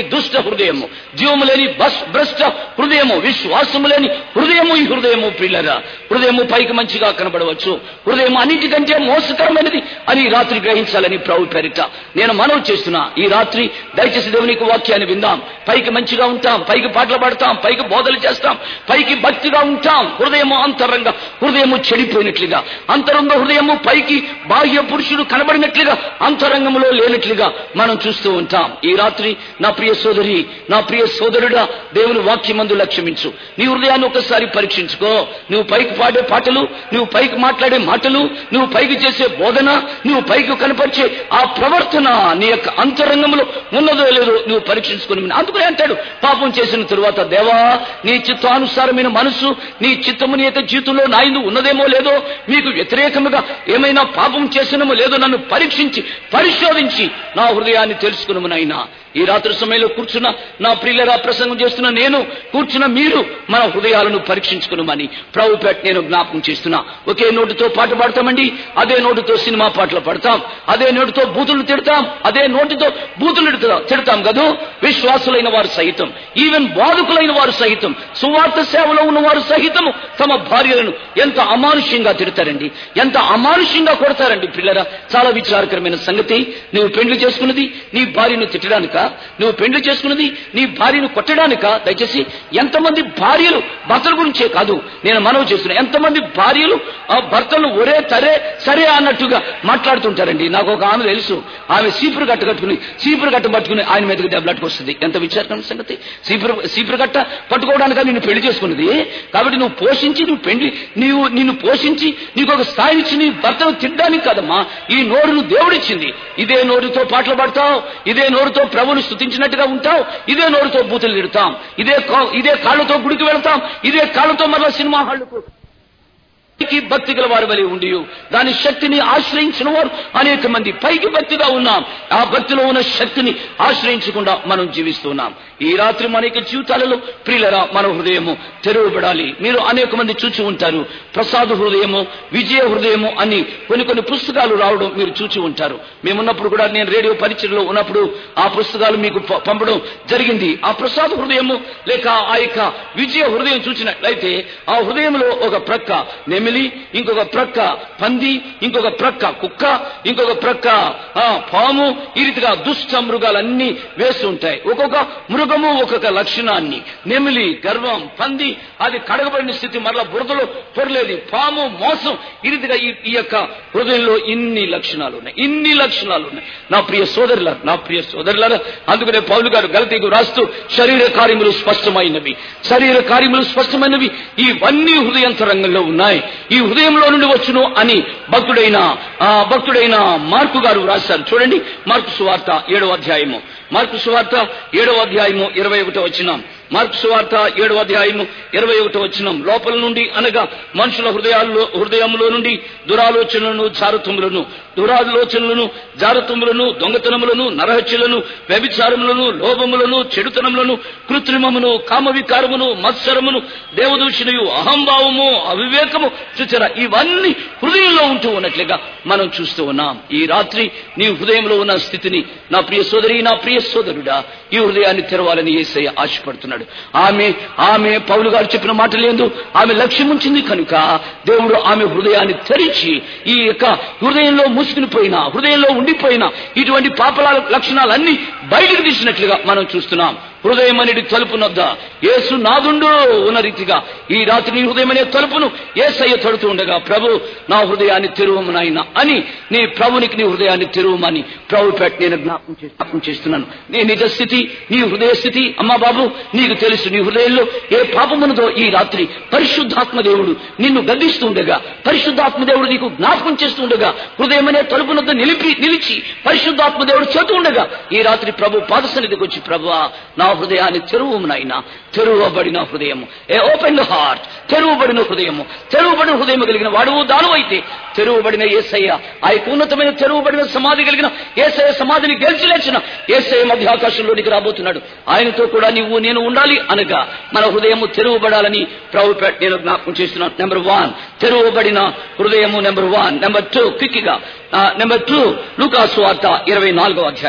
దుష్ట హృదయము, జీవము లేని బస్ భ్రష్ట హృదయము, విశ్వాసము లేని హృదయము ఈ హృదయము. ప్రియులారా, హృదయము పైకి మంచిగా కనబడవచ్చు, హృదయం అన్నిటికంటే మోసకరమైనది అని ఈ రాత్రి గ్రహించాలని ప్రభు పేరిట నేను మనవి చేస్తున్నా. ఈ రాత్రి దయచేసి దేవునికి వాక్యాన్ని విందాం. పైకి మంచిగా ఉంటాం, పైకి పాటలు పాడతాం, పైకి బోధలు చేస్తాం, పైకి భక్తిగా ఉంటాం. హృదయము అంతరంగ హృదయము చెడిపోయినట్లుగా, అంతరంగ హృదయము పైకి బాహ్య పురుషుడు కనబడినట్లుగా అంతరంగంలో లేనట్లుగా మనం చూస్తూ ఉంటాం. ఈ రాత్రి నా ప్రియ సోదరి, నా ప్రియ సోదరుడా, దేవుని వాక్యమందు లక్ష్యమించు. నీ హృదయాన్ని ఒకసారి పరీక్షించుకో. నువ్వు పైకి పాడే పాటలు, నువ్వు పైకి మాట్లాడే మాటలు, నువ్వు పైకి చేసే బోధన, నువ్వు పైకి కనపరిచే ఆ ప్రవర్తన నీ యొక్క అంతరంగంలో ఉన్నదో లేదో నువ్వు పరీక్షించుకుని. అందుకనే అంటాడు, పాపం చేసిన తరువాత దేవా నీ చిత్తానుసారమైన మనసు, నీ చిత్తము నీ యొక్క జీవితంలో నాయందు ఉన్నదేమో లేదో, మీకు వ్యతిరేకముగా ఏమైనా పాపం చేసినమో లేదో నన్ను పరీక్షించి పరిశోధించి నా హృదయాన్ని తెలుసుకున్నాము నాయనా. ఈ రాత్రి సమయంలో కూర్చున్న నా ప్రియులరా, ప్రసంగం చేస్తున్న నేను, కూర్చున్న మీరు మన హృదయాలను పరీక్షించుకున్నామని ప్రభుపేట నేను జ్ఞాపకం చేస్తున్నా. ఒకే నోటితో పాట పాడతామండి, అదే నోటితో సినిమా పాటలు పాడతాం, అదే నోటితో బూతులు తిడతాం, అదే నోటితో బూతులు తిడతాం కదా. విశ్వాసులైన వారు సహితం, ఈవెన్ బాధకులైన వారు సహితం, సువార్త సేవలో ఉన్న వారు సహితము తమ భార్యలను ఎంత అమానుష్యంగా తిడతారండి, ఎంత అమానుష్యంగా కొడతారండి. పిల్లరా, చాలా విచారకరమైన సంగతి. నువ్వు పెండ్లి చేసుకున్నది నీ భార్యను తిట్టడానిక? నువ్వు పెండ్లి చేసుకున్నది నీ భార్యను కొట్టడానిక? దయచేసి ఎంతమంది భార్యలు భర్తల గురించే కాదు నేను మనవి చేస్తున్నా, ఎంతమంది భార్యలు ఆ భర్తలను ఒరే తరే సరే అన్నట్టుగా మాట్లాడుతుంటారండి. నాకు ఒక ఆమె తెలుసు, ఆమె సీపురు గట్ట కట్టుకుని సీపురు గట్ట పట్టుకుని ఆయన మీదకి దెబ్బలాట్టుకు వస్తుంది. ఎంత విచారకరమైన సంగతి. సీపురు సీపురు గట్ట పట్టుకోవడానికి నిన్ను పెళ్లి చేసుకున్నది కాబట్టి నువ్వు పోషించి, నువ్వు పెళ్లి నీవు నిన్ను పోషించి నీకు ఒక స్థాయినిచ్చి నీ భర్తను తినడానికి కాదమ్మా ఈ నోరును దేవుడిచ్చింది. ఇదే నోరుతో పాటలు పాడతావు, ఇదే నోరుతో ప్రభుని స్తుతించినట్టుగా ఉంటావు, ఇదే నోరుతో బూతులు తిడతాం, ఇదే ఇదే కాళ్ళతో గుడికి వెళ్తాం, ఇదే కాళ్ళతో మరలా సినిమా హాళ్లకు భక్తి గల వారి వలె ఉండి దాని శక్తిని ఆశ్రయించిన వారు అనేక మంది. పైకి భక్తిగా ఉన్నాం, ఆ భక్తిలో ఉన్న శక్తిని ఆశ్రయించకుండా మనం జీవిస్తున్నాం. ఈ రాత్రి మన యొక్క జీవితాలలో ప్రియులరా మన హృదయము తెరవబడాలి. మీరు అనేక మంది చూచి ఉంటారు, ప్రసాద హృదయము, విజయ హృదయము అని కొన్ని కొన్ని పుస్తకాలు రావడం మీరు చూచి ఉంటారు. మేమున్నప్పుడు కూడా నేను రేడియో పరిచయలో ఉన్నప్పుడు ఆ పుస్తకాలు మీకు పంపడం జరిగింది. ఆ ప్రసాద హృదయము లేక ఆ యొక్క విజయ హృదయం చూసినట్లయితే ఆ హృదయంలో ఒక ప్రక్క నెమిలి, ఇంకొక ప్రక్క పంది, ఇంకొక ప్రక్క కుక్క, ఇంకొక ప్రక్క పాము, ఈ రీతిగా దుష్ట మృగాలన్నీ వేసి ఉంటాయి. ఒక్కొక్క మృగము ఒక్కొక్క లక్షణాన్ని. నెమిలి గర్వం, పంది అది కడగబడిన స్థితి, మరలా బురదలో పొరలేదు, పాము మోసం, ఈ రీతిగా ఈ యొక్క హృదయంలో ఇన్ని లక్షణాలు ఉన్నాయి, ఇన్ని లక్షణాలు ఉన్నాయి. నా ప్రియ సోదరులారా, నా ప్రియ సోదరులారా, అందుకనే పౌలు గారు గలతీకు రాస్తూ శరీర కార్యములు స్పష్టమైనవి, శరీర కార్యములు స్పష్టమైనవి ఇవన్నీ హృదయంతరంగంలో ఉన్నాయి, ఈ హృదయంలో నుండి వచ్చును అని భక్తుడైన భక్తుడైన మార్కు గారు రాశారు. చూడండి, మార్కు సువార్త ఏడవ అధ్యాయము, మార్కు సువార్త ఏడవ అధ్యాయము ఇరవై ఒకటో వచనం. మార్కు సువార్త ఏడవ అధ్యాయము ఇరవై ఒకటో వచనం. లోపల నుండి అనగా మనుషుల హృదయాల్లో హృదయంలో నుండి దురాలోచనలను, జారత్వములను, దురాలోచనలను, జారత్వములను, దొంగతనములను, నరహత్యలను, వ్యభిచారములను, లోభములను, చెడుతనములను, కృత్రిమమును, కామవికారమును, మత్సరమును, దేవదూషణయు, అహంభావము, అవివేకము, చూచారా, ఇవన్నీ హృదయంలో ఉంటూ ఉన్నట్లుగా మనం చూస్తూ ఉన్నాం. ఈ రాత్రి నీ హృదయంలో ఉన్న స్థితిని నా ప్రియ సోదరి, నా ప్రియ సోదరుడా, ఈ హృదయాన్ని తెరవాలని యేసయ్య ఆశపడుతున్నాడు. ఆమె ఆమె పౌలు గారు చెప్పిన మాట లేదు, ఆమె లక్ష్యం ఉంచింది కనుక దేవుడు ఆమె హృదయాన్ని తెరిచి ఈ యొక్క హృదయంలో మూసుకుని పోయిన, హృదయంలో ఉండిపోయిన ఇటువంటి పాపల లక్షణాలన్నీ బయటకు తీసినట్లుగా మనం చూస్తున్నాం. హృదయం అనేది తలుపు నొద్ద యేసు నాదుండు ఉన్న రీతిగా ఈ రాత్రి నీ హృదయం అనే తలుపును యేసయ్య తడుతూ ఉండగా, ప్రభు నా హృదయాన్ని తెరువము నాయన అని నీ ప్రభునికి నీ హృదయాన్ని తెరువమని ప్రభు పేట నేను జ్ఞాపకం చేస్తున్నాను. నీ నిజ స్థితి, నీ హృదయ స్థితి అమ్మా బాబు నీకు తెలుసు. నీ హృదయంలో ఏ పాపమునదో ఈ రాత్రి పరిశుద్ధాత్మ దేవుడు నిన్ను గద్దిస్తూ ఉండగా, పరిశుద్ధాత్మ దేవుడు నీకు జ్ఞాపకం చేస్తూ ఉండగా, హృదయం అనే తలుపు నొద్ద నిలిపి నిలిచి పరిశుద్ధాత్మ దేవుడు చేతూ ఉండగా ఈ రాత్రి ప్రభు పాద సన్నిధికి వచ్చి, ప్రభువా నా హృదయాన్ని తెరువము నాయనా, తెరువబడిన హృదయము, ఏ ఓపెన్ హార్ట్, తెరువబడిన హృదయము, తెరువబడిన హృదయం కలిగిన వాడువు దాను అయితే తెరువబడిన యేసయ్య, ఆ యొక్క ఉన్నతమైన తెరువబడిన సమాధి కలిగిన యేసయ్య సమాధిని గెలిచి లేచిన యేసయ్య మధ్య ఆకాశంలోనికి రాబోతున్నాడు. ఆయనతో కూడా నీవు నేను ఉండాలి అనగా మన హృదయము తెరువబడాలని ప్రభు పేట నేను జ్ఞాపకం చేస్తున్నాను. నెంబర్ వన్ తెరువబడిన హృదయము, నెంబర్ వన్. నెంబర్ టూ క్విక్గా నెంబర్ టూ లూకా సువార్త ఇరవై నాలుగో అధ్యాయము,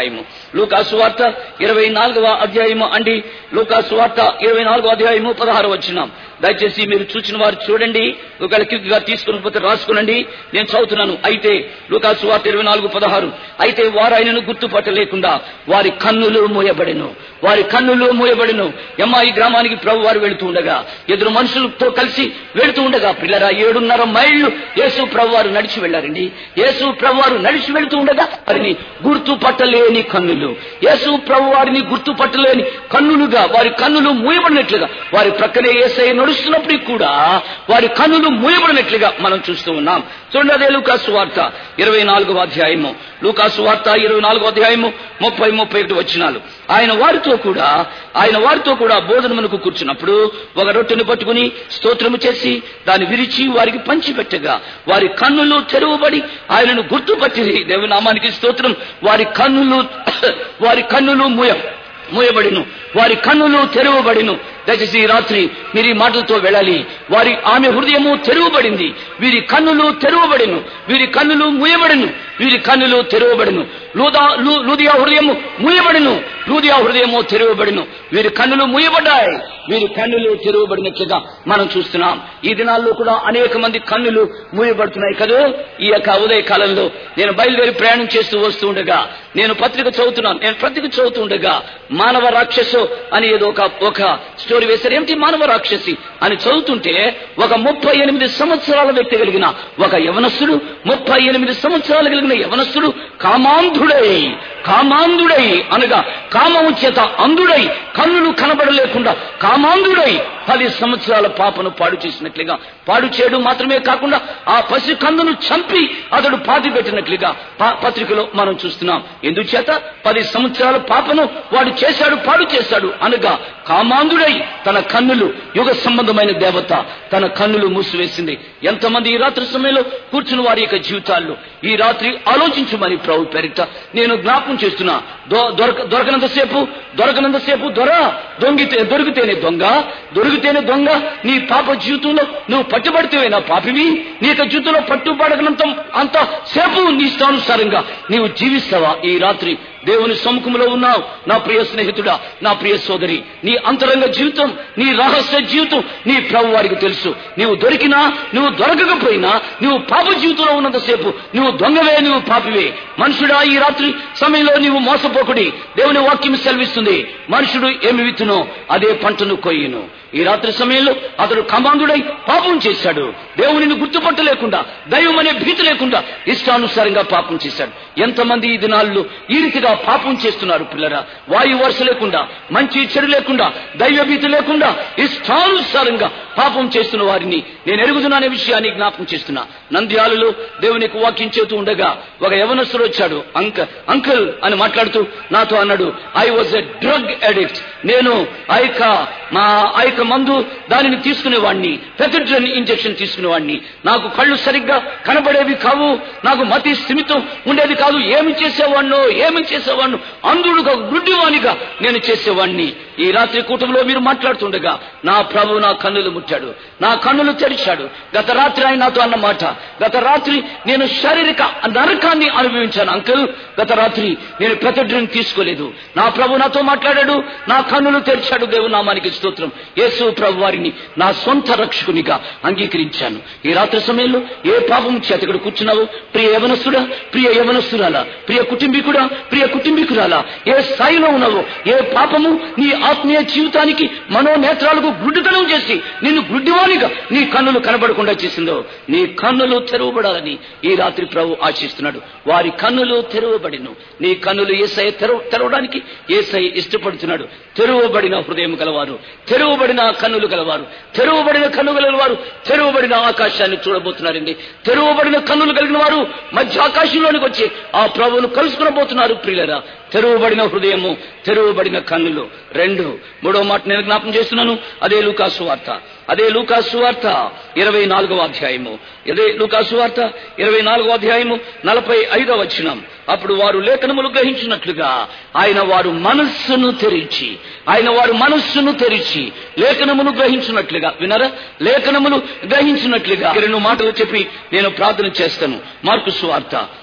లూకా సువార్త ఇరవై నాలుగవ అధ్యాయము అండి. లూకా సువార్త ఇరవై నాలుగవ అధ్యాయము పదహారు వచనం. దయచేసి మీరు చూసిన వారు చూడండి, ఒకవేళ క్విక్గా తీసుకుని పోతే రాసుకునండి. నేను చదువుతున్నాను. అయితే లూకా సువార్త ఇరవై నాలుగు పదహారు. అయితే వారు ఆయనను గుర్తుపట్టలేకుండా వారి కన్నులు మూయబడెను, వారి కన్నులు మూయబడెను. ఎమ్మాయి గ్రామానికి ప్రభు వారు వెళుతూ ఉండగా, ఎదురు మనుషులతో కలిసి వెళుతూ ఉండగా, పిల్లరా ఏడున్నర మైళ్ళు యేసు ప్రభు వారు నడిచి వెళ్లారండి. యేసు ప్రభు వారు నడిచి వెళుతూ ఉండగా వారిని గుర్తుపట్టలేని కన్నులు, యేసు ప్రభు వారిని గుర్తుపట్టలేని కన్నులుగా వారి కన్నులు మూయబడినట్లుగా, వారి ప్రక్కనే యేసయ్య నడుస్తున్నప్పటికీ కూడా వారి కన్నులు మూయబడినట్లుగా మనం చూస్తూ ఉన్నాం. చూడండి, అదే లూకా సువార్త ఇరవై నాలుగవ అధ్యాయము, లూకా సువార్త ఇరవై నాలుగవ అధ్యాయము ముప్పై ముప్పై ఒకటి వచనాలు. ఆయన వారితో కూడా ఆయన వారితో కూడా భోజనమునకు కూర్చున్నప్పుడు ఒక రొట్టెను పట్టుకుని స్తోత్రము చేసి దాన్ని విరిచి వారికి పంచిపెట్టగా వారి కన్నులు తెరవబడి ఆయనను గుర్తుపట్టి, దేవుని నామానికి స్తోత్రం, వారి కన్నులు వారి కన్నులు మూయ మూయబడిను వారి కన్నులు తెరవబడిను. దయచేసి ఈ రాత్రి మీరు ఈ మాటలతో వెళ్ళాలి. వారి ఆమె హృదయము తెరవబడింది, వీరి కన్నులు తెరవబడిను, వీరి కన్నులు మూయబడిను, వీరి కన్నులు తెరవబడిను. లూదా లూదియా హృదయము మూయబడిను, లూదియా హృదయము తెరవబడిను. వీరి కన్నులు మూయబడ్డాయి, వీరి కన్నులు తెరవబడినట్లుగా మనం చూస్తున్నాం. ఈ దినాల్లో కూడా అనేక మంది కన్నులు మూయబడుతున్నాయి కదా. ఈ యొక్క ఉదయ కాలంలో నేను బయలుదేరి ప్రయాణం చేస్తూ వస్తూ ఉండగా నేను పత్రిక చదువుతున్నాను. నేను పత్రిక చదువుతూ ఉండగా మానవ రాక్షసు అని ఏదో ఒక ఒక స్టోరీ వేశారు. ఏమిటి మానవ రాక్షసి అని చదువుతుంటే ఒక ముప్పై ఎనిమిది సంవత్సరాల వ్యక్తి కలిగిన ఒక యవనస్తుడు, ముప్పై ఎనిమిది సంవత్సరాలు కలిగిన యవనస్తుడు కామాంధుడై కామాంధుడై అనగా కామము చేత అంధుడై కన్నులు కనబడలేకుండా కామాంధుడై పది సంవత్సరాల పాపను పాడు చేసినట్లుగా, పాడు చేయడం మాత్రమే కాకుండా ఆ పసి కందును చంపి అతడు పాతి పెట్టినట్లుగా పత్రికలో మనం చూస్తున్నాం. ఎందుచేత పది సంవత్సరాల పాపను వాడు చేశాడు, పాడు చేశాడు అనగా కామాంధుడై తన కన్నులు, యుగ సంబంధమైన దేవత తన కన్నులు మూసివేసింది. ఎంతమంది ఈ రాత్రి సమయంలో కూర్చుని వారి యొక్క జీవితాల్లో ఈ రాత్రి ఆలోచించమని ప్రభు పేరిట నేను జ్ఞాపకం చేస్తున్నా. దొరక దొరకనంతసేపు దొరకనంతసేపు దొర దొంగితే దొరికితేనే దొంగ, దొరికితేనే దొంగ. నీ పాప జీవితంలో నువ్వు పట్టుబడితేవేనా పాపివి? నీ యొక్క జీవితంలో పట్టుబడగనంత అంత సేపు నీ ఇష్టానుసారంగా నీవు జీవిస్తావా? ఈ రాత్రి దేవుని సముఖంలో ఉన్నావు నా ప్రియ స్నేహితుడా, నా ప్రియ సోదరి. నీ అంతరంగ జీవితం, నీ రహస్య జీవితం నీ ప్రభు వారికి తెలుసు. నీవు దొరికినా నువ్వు దొరకకపోయినా నువ్వు పాప జీవితంలో ఉన్నంతసేపు నువ్వు దొంగవే, నువ్వు పాపివే. మనుషుడా, ఈ రాత్రి సమయంలో నీవు మోసపోకుడి. దేవుని వాక్యం సెలవిస్తుంది, మనుషుడు ఏమి విత్తునో అదే పంటను కొయ్యును. ఈ రాత్రి సమయంలో అతడు కమాంధుడై పాపం చేశాడు. దేవునిని గుర్తుపట్టలేకుండా, దైవం అనే భీతి లేకుండా ఇష్టానుసారంగా పాపం చేశాడు. ఎంతమంది ఈ దినాల్లో ఈ రీతిగా పాపం చేస్తున్నారు పిల్లరా. వాయు వరుస లేకుండా, మంచి చెడు లేకుండా, దైవ భీతి లేకుండా ఇష్టానుసారంగా పాపం చేస్తున్న వారిని నేను ఎరుగుతున్నానే విషయాన్ని జ్ఞాపకం చేస్తున్నా. నంద్యాలలో దేవునికి వాక్యం చేస్తూ ఉండగా ఒక యవనస్తుడు వచ్చాడు. అంక అంకుల్ అని మాట్లాడుతూ నాతో అన్నాడు, I was a drug addict. నేను ఆ యొక్క మా ఆ యొక్క మందు దానిని తీసుకునేవాడిని, పెథడ్రిన్ ఇంజెక్షన్ తీసుకునేవాడిని. నాకు కళ్ళు సరిగ్గా కనబడేవి కావు, నాకు మతి స్థిమితం ఉండేది కాదు. ఏమి చేసేవాడినో ఏమి చేసేవాడిను అందుడుగా గుడ్డివానిగా నేను చేసేవాడిని. ఈ రాత్రి కూటమిలో మీరు మాట్లాడుతుండగా నా ప్రభు నా కన్నులు ముట్టాడు, నా కన్నులు తెరిచాడు. గత రాత్రి ఆయన నాతో అన్నమాట, గత రాత్రి నేను శారీరక నరకాన్ని అనుభవించాను అంకుల్. గత రాత్రి నేను పెథడ్రిన్ తీసుకోలేదు. నా ప్రభు నాతో మాట్లాడాడు, నా కన్నులు తెరిచాడు. దేవుని నామానికి స్తోత్రం. యేసు ప్రభు వారిని నా సొంత రక్షకునిగా అంగీకరించాను. ఈ రాత్రి సమయంలో ఏ పాపం చేత ఇక్కడ కూర్చున్నావు ప్రియ యవనస్తుడా, ప్రియ యవనస్తురాలా, ప్రియ కుటుంబీకుడా, ప్రియ కుటుంబీకురాలా, ఏ స్థాయిలో ఉన్నావో, ఏ పాపము నీ ఆత్మీయ జీవితానికి మనోనేత్రాలకు గుడ్డితనం చేసి నిన్ను గుడ్డివానిగా నీ కన్నులు కనబడకుండా చేసిందో, నీ కన్నులు తెరవబడాలని ఈ రాత్రి ప్రభు ఆశిస్తున్నాడు. వారి కన్నులు తెరవబడిను. నీ కన్నులు యేసయ్య తెరవ తెరవడానికి యేసయ్య ఇష్టపడుతున్నాడు. తెరవబడిన హృదయం గలవారు, తెరవబడిన కన్నులు గలవారు, తెరవబడిన కన్ను గలవారు తెరవబడిన ఆకాశాన్ని చూడబోతున్నారండి. తెరవబడిన కన్నులు కలిగిన వారు మధ్య ఆకాశంలోనికి వచ్చి ఆ ప్రభువును కలుసుకునబోతున్నారు. ప్రియులరా, తెరవబడిన హృదయము, తెరవబడిన కన్నులు. రెండు మూడో మాట నేను జ్ఞాపం చేస్తున్నాను. అదే లూకా సువార్త, అదే లూకా సువార్త ఇరవై నాలుగవ అధ్యాయము, అదే లూకా సువార్త ఇరవై నాలుగవ అధ్యాయము నలభై ఐదవ వచనం. అప్పుడు వారు లేఖనములు గ్రహించినట్లుగా ఆయన వారు మనస్సును తెరిచి ఆయన వారు మనస్సును తెరిచి లేఖనమును గ్రహించినట్లుగా, వినరా, లేఖనములు గ్రహించినట్లుగా రెండు మాటలు చెప్పి నేను ప్రార్థన చేస్తాను. మార్కు సువార్త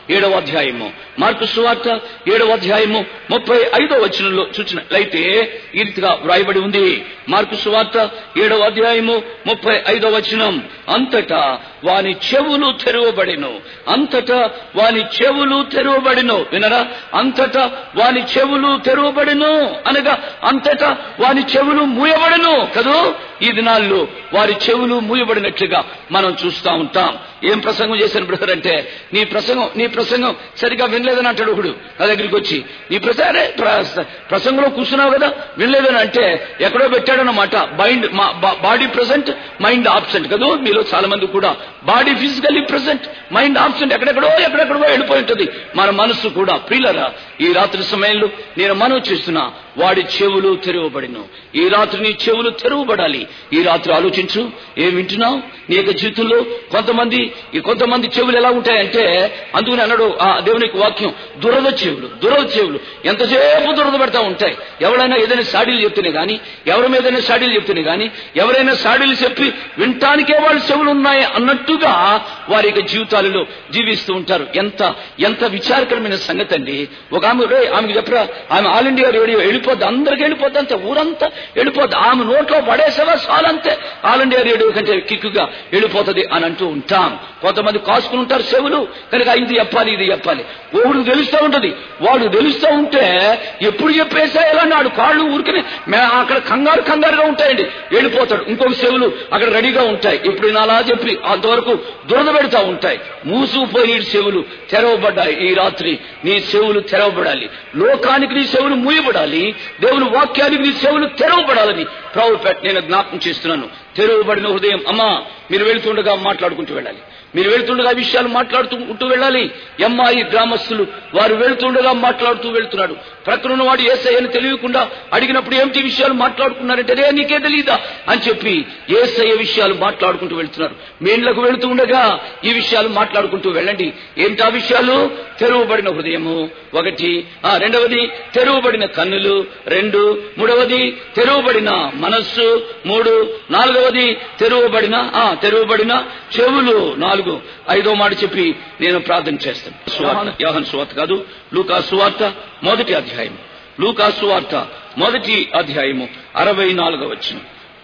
ఏడవ అధ్యాయము, మార్కు సువార్త ఏడవ అధ్యాయము ముప్పై ఐదో వచనంలో చూసినట్లయితే ఈ రీతిగా వ్రాయబడి ఉంది. మార్కు సువార్త ఏడవ అధ్యాయము ముప్పై ఐదో వచనం, అంతటా వాని చెవులు తెరవబడెను. అంతటా వాని చెవులు తెరవబడెను. వినరా? అంతటా వాని చెవులు తెరవబడెను అనగా అంతటా వాని చెవులు మూయబడెను కదూ. ఈ దినాల్లో వారి చెవులు మూయబడినట్లుగా మనం చూస్తూ ఉంటాం. ఏం ప్రసంగం చేశాను బ్రదర్ అంటే, నీ ప్రసంగం నీ ప్రసంగం సరిగా వినలేదని అంటాడు ఒకడు నా దగ్గరికి వచ్చి. నీ ప్రసారే ప్రసంగంలో కూర్చున్నావు కదా, వినలేదని అంటే ఎక్కడో పెట్టాడన్నమాట. Mind body present, mind absent కదూ. మీలో చాలా మంది కూడా body physically present, mind absent, ఎక్కడెక్కడో ఎక్కడెక్కడో వెళ్ళిపోయి ఉంటుంది మన మనస్సు కూడా. ప్రియులరా, ఈ రాత్రి సమయంలో నేను మనవి చేస్తున్నా, వాడి చెవులు తెరవబడిను. ఈ రాత్రి నీ చెవులు తెరవబడాలి. ఈ రాత్రి ఆలోచించు, ఏం వింటున్నావు నీ యొక్క జీవితంలో. కొంతమంది ఈ కొంతమంది చెవులు ఎలా ఉంటాయంటే, అందుకని అన్నాడు ఆ దేవునికి వాక్యం, దురద చెవులు. దురద చెవులు ఎంతసేపు దురద పెడతా ఉంటాయి. ఎవరైనా ఏదైనా సాడీలు చెప్తేనే గాని, ఎవరి మీదైనా సాడీలు చెప్తేనే గాని, ఎవరైనా సాడీలు చెప్పి వినటానికే వాళ్ళ చెవులు ఉన్నాయి అన్నట్టుగా వారి యొక్క జీవితాలలో జీవిస్తూ ఉంటారు. ఎంత ఎంత విచారకరమైన సంగతి అండి. ఒక ఆమె ఆమెకు చెప్పరా, ఆమె ఆల్ ఇండియా రేడియో వెళ్ళిపోద్ది, అందరికి వెళ్ళిపోద్ది, అంతే ఊరంతా వెళ్ళిపోద్ది. ఆమె నోట్లో పడేసేవా చాలంతే, ఆల్ ఇండియా రేడియో కంటే కిక్కుగా వెళ్ళిపోతుంది అని అంటూ ఉంటాం. కొంతమంది కాసుకుని ఉంటారు చెవులు కనుక, ఇది చెప్పాలి ఇది చెప్పాలి. ఒకడు తెలుస్తూ ఉంటది, వాడు తెలుస్తూ ఉంటే ఎప్పుడు చెప్పేసా ఎలా నాడు కాళ్ళు ఊరికనే అక్కడ కంగారు కంగారుగా ఉంటాయండి, వెళ్ళిపోతాడు. ఇంకొక చెవులు అక్కడ రెడీగా ఉంటాయి, ఇప్పుడు అలా చెప్పి అంతవరకు దురద పెడతా ఉంటాయి. మూసుకుపోయి చెవులు తెరవబడ్డాయి. ఈ రాత్రి నీ చెవులు తెరవబడాలి. లోకానికి నీ చెవులు మూయబడాలి, దేవుని వాక్యానికి నీ చెవులు తెరవబడాలని ప్రభుపేట నేను జ్ఞాపకం చేస్తున్నాను. తెరవబడిన హృదయం. అమ్మా, మీరు వెళ్తుండగా మాట్లాడుకుంటూ వెళ్ళాలి, మీరు వెళ్తుండగా విషయాలు మాట్లాడుతూ వెళ్ళాలి. ఎమ్మాయి గ్రామస్తులు వారు వెళ్తుండగా మాట్లాడుతూ వెళ్తున్నాడు. ప్రక్కనున్న వాడు యేసయ్యని తెలియకుండా అడిగినప్పుడు ఏమిటి విషయాలు మాట్లాడుకున్నారంటే, రే నీకే తెలియదా అని చెప్పి యేసయ్య విషయాలు మాట్లాడుకుంటూ వెళ్తున్నారు. మీ ఇండ్లకు వెళుతూ ఉండగా ఈ విషయాలు మాట్లాడుకుంటూ వెళ్ళండి. ఏంటా విషయాలు? తెరవబడిన హృదయము ఒకటి, ఆ రెండవది తెరవబడిన కన్నులు రెండు, మూడవది తెరవబడిన మనస్సు మూడు, నాలుగవది తెరవబడిన ఆ తెరవబడిన చెవులు నాలుగు, ఐదో మాట చెప్పి నేను ప్రార్థన చేస్తాను. యోహాను సువార్త కాదు, లూకా సువార్త మొదటి అధ్యాయం. లూకా సువార్త మొదటి అధ్యాయము అరవై నాలుగో వచనం.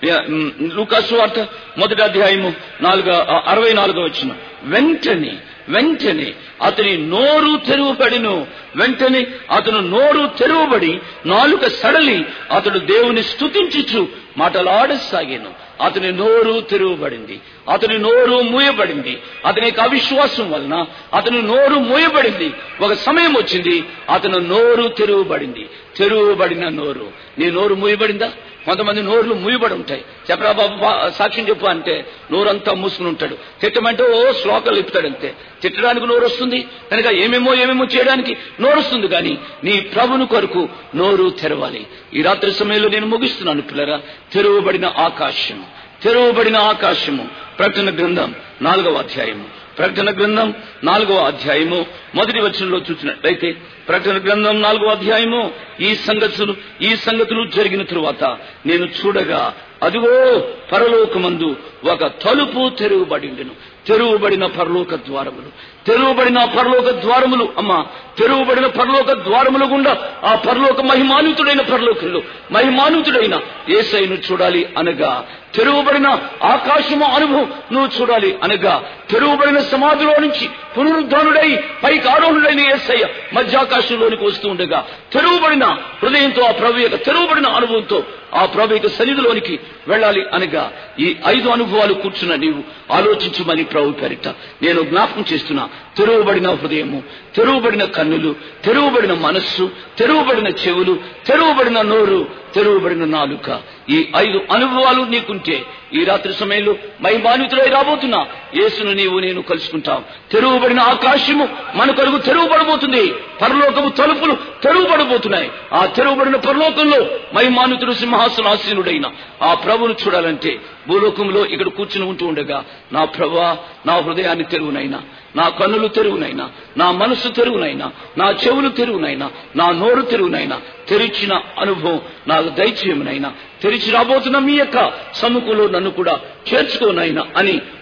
లూకా సువార్త మొదటి అధ్యాయము నాలుగో అరవై నాలుగో వచనం. వెంటనే వెంటనే అతని నోరు తెరవబడిను. వెంటనే అతను నోరు తెరవబడి నాలుక సడలి అతడు దేవుని స్తుతించుచు మాటలాడసాగాను. అతని నోరు తెరవబడింది, అతని నోరు మూయబడింది. అతని యొక్క అవిశ్వాసం వలన అతని నోరు మూయబడింది. ఒక సమయం వచ్చింది, అతను నోరు తెరవబడింది. తెరవబడిన నోరు. నీ నోరు మూయబడిందా? కొంతమంది నోర్లు మూయబడి ఉంటాయి. చెప్పరా బాబు, సాక్ష్యం చెప్పు అంటే నోరంతా మూసుకుని ఉంటాడు. తిట్టమంటే ఓ శ్లోకాలు ఇప్పుతాడంతే. తిట్టడానికి నోరు వస్తుంది కనుక ఏమేమో ఏమేమో చేయడానికి నోరు వస్తుంది, కానీ నీ ప్రభుని కొరకు నోరు తెరవాలి. ఈ రాత్రి సమయంలో నేను ముగిస్తున్నాను పిల్లరా. తెరవబడిన ఆకాశము, తెరవబడిన ఆకాశము. ప్రకటన గ్రంథం నాలుగవ అధ్యాయము. ప్రకటన గ్రంథం నాలుగవ అధ్యాయము మొదటి వచనంలో చూసినట్లయితే, ప్రకటన గ్రంథం నాలుగవ అధ్యాయము, ఈ సంగతులు ఈ సంగతులు జరిగిన తరువాత నేను చూడగా అదిగో పరలోకమందు ఒక తలుపు తెరవబడిండెను. తెరవబడిన పరలోక ద్వారములు, తెరవబడిన పరలోక ద్వారములు. అమ్మా, తెరవబడిన పరలోక ద్వారముల గుండా ఆ పరలోక మహిమాన్వితుడైన పరలోకంలో మహిమాన్వితుడైన యేసయ్యను చూడాలి అనగా, తెరవబడిన ఆకాశము అనుభవం నువ్వు చూడాలి అనగా, తెరవబడిన సమాధిలో నుంచి పునరుద్ధానుడై పైకి ఆరోహుడైన యేసయ్య మధ్యాకాశంలోనికి వస్తూ ఉండగా, తెరవబడిన హృదయంతో ఆ ప్రభు యొక్క తెరవబడిన అనుభవంతో ఆ ప్రభు యొక్క సన్నిధిలోనికి వెళ్ళాలి అనగా, ఈ ఐదు అనుభవాలు కూర్చున్న నీవు ఆలోచించమని ప్రభు పేరిట నేను జ్ఞాపకం చేస్తున్నా. తెరవబడిన హృదయము, తెరవబడిన కన్నులు, తెరవబడిన మనస్సు, తెరవబడిన చెవులు, తెరవబడిన నోరు, తెరవబడిన నాలుక. ఈ ఐదు అనుభవాలు నీకుంటే ఈ రాత్రి సమయంలో మహిమాన్వితుడై రాబోతున్నా యేసును నీవు నేను కలుసుకుంటాం. తెరవబడిన ఆకాశము మన కొరకు తెరవబడబోతుంది. పరలోకము తలుపులు తెరవబడబోతున్నాయి. ఆ తెరవబడిన పరలోకంలో మహిమాన్వితుడు సింహాసనాసీనుడైన ఆ ప్రభువును చూడాలంటే భూలోకంలో ఇక్కడ కూర్చుని ఉంటూ ఉండగా, నా ప్రభువా, నా హృదయాన్ని తెరువునైనా, నా కన్నులు తెరువునైనా, నా మనస్సు తెరువునైనా, నా చెవులు తెరువునైనా, నా నోరు తెరువునైనా తెరిచిన అనుభవం నాకు దయచేయమునైనా. తెరిచి రాబోతున్న మీ యొక్క సముఖంలో నన్ను కూడా చేర్చుకోనైనా అని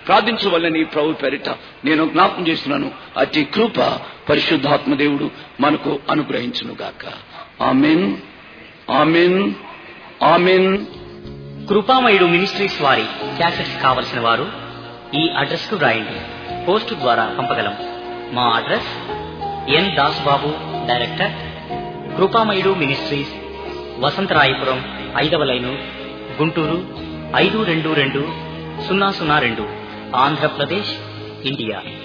ప్రార్థించవల్లని ప్రభు పేరిట నేను జ్ఞాపకం చేస్తున్నాను. అతి కృప పరిశుద్ధాత్మ దేవుడు మనకు అనుగ్రహించును గాక. ఆమేన్, ఆమేన్, ఆమేన్. కృపామయుడు మినిస్ట్రీస్ వారి క్యాసెట్స్ కావలసిన వారు ఈ అడ్రస్ కు రాయండి. పోస్టు ద్వారా పంపగలం. మా address N Das Babu, director, Krupamayudu ministries, Vasantharayapuram, ఐదవ లైను, గుంటూరు ఐదు రెండు రెండు సున్నా సున్నా రెండు, ఆంధ్రప్రదేశ్, ఇండియా.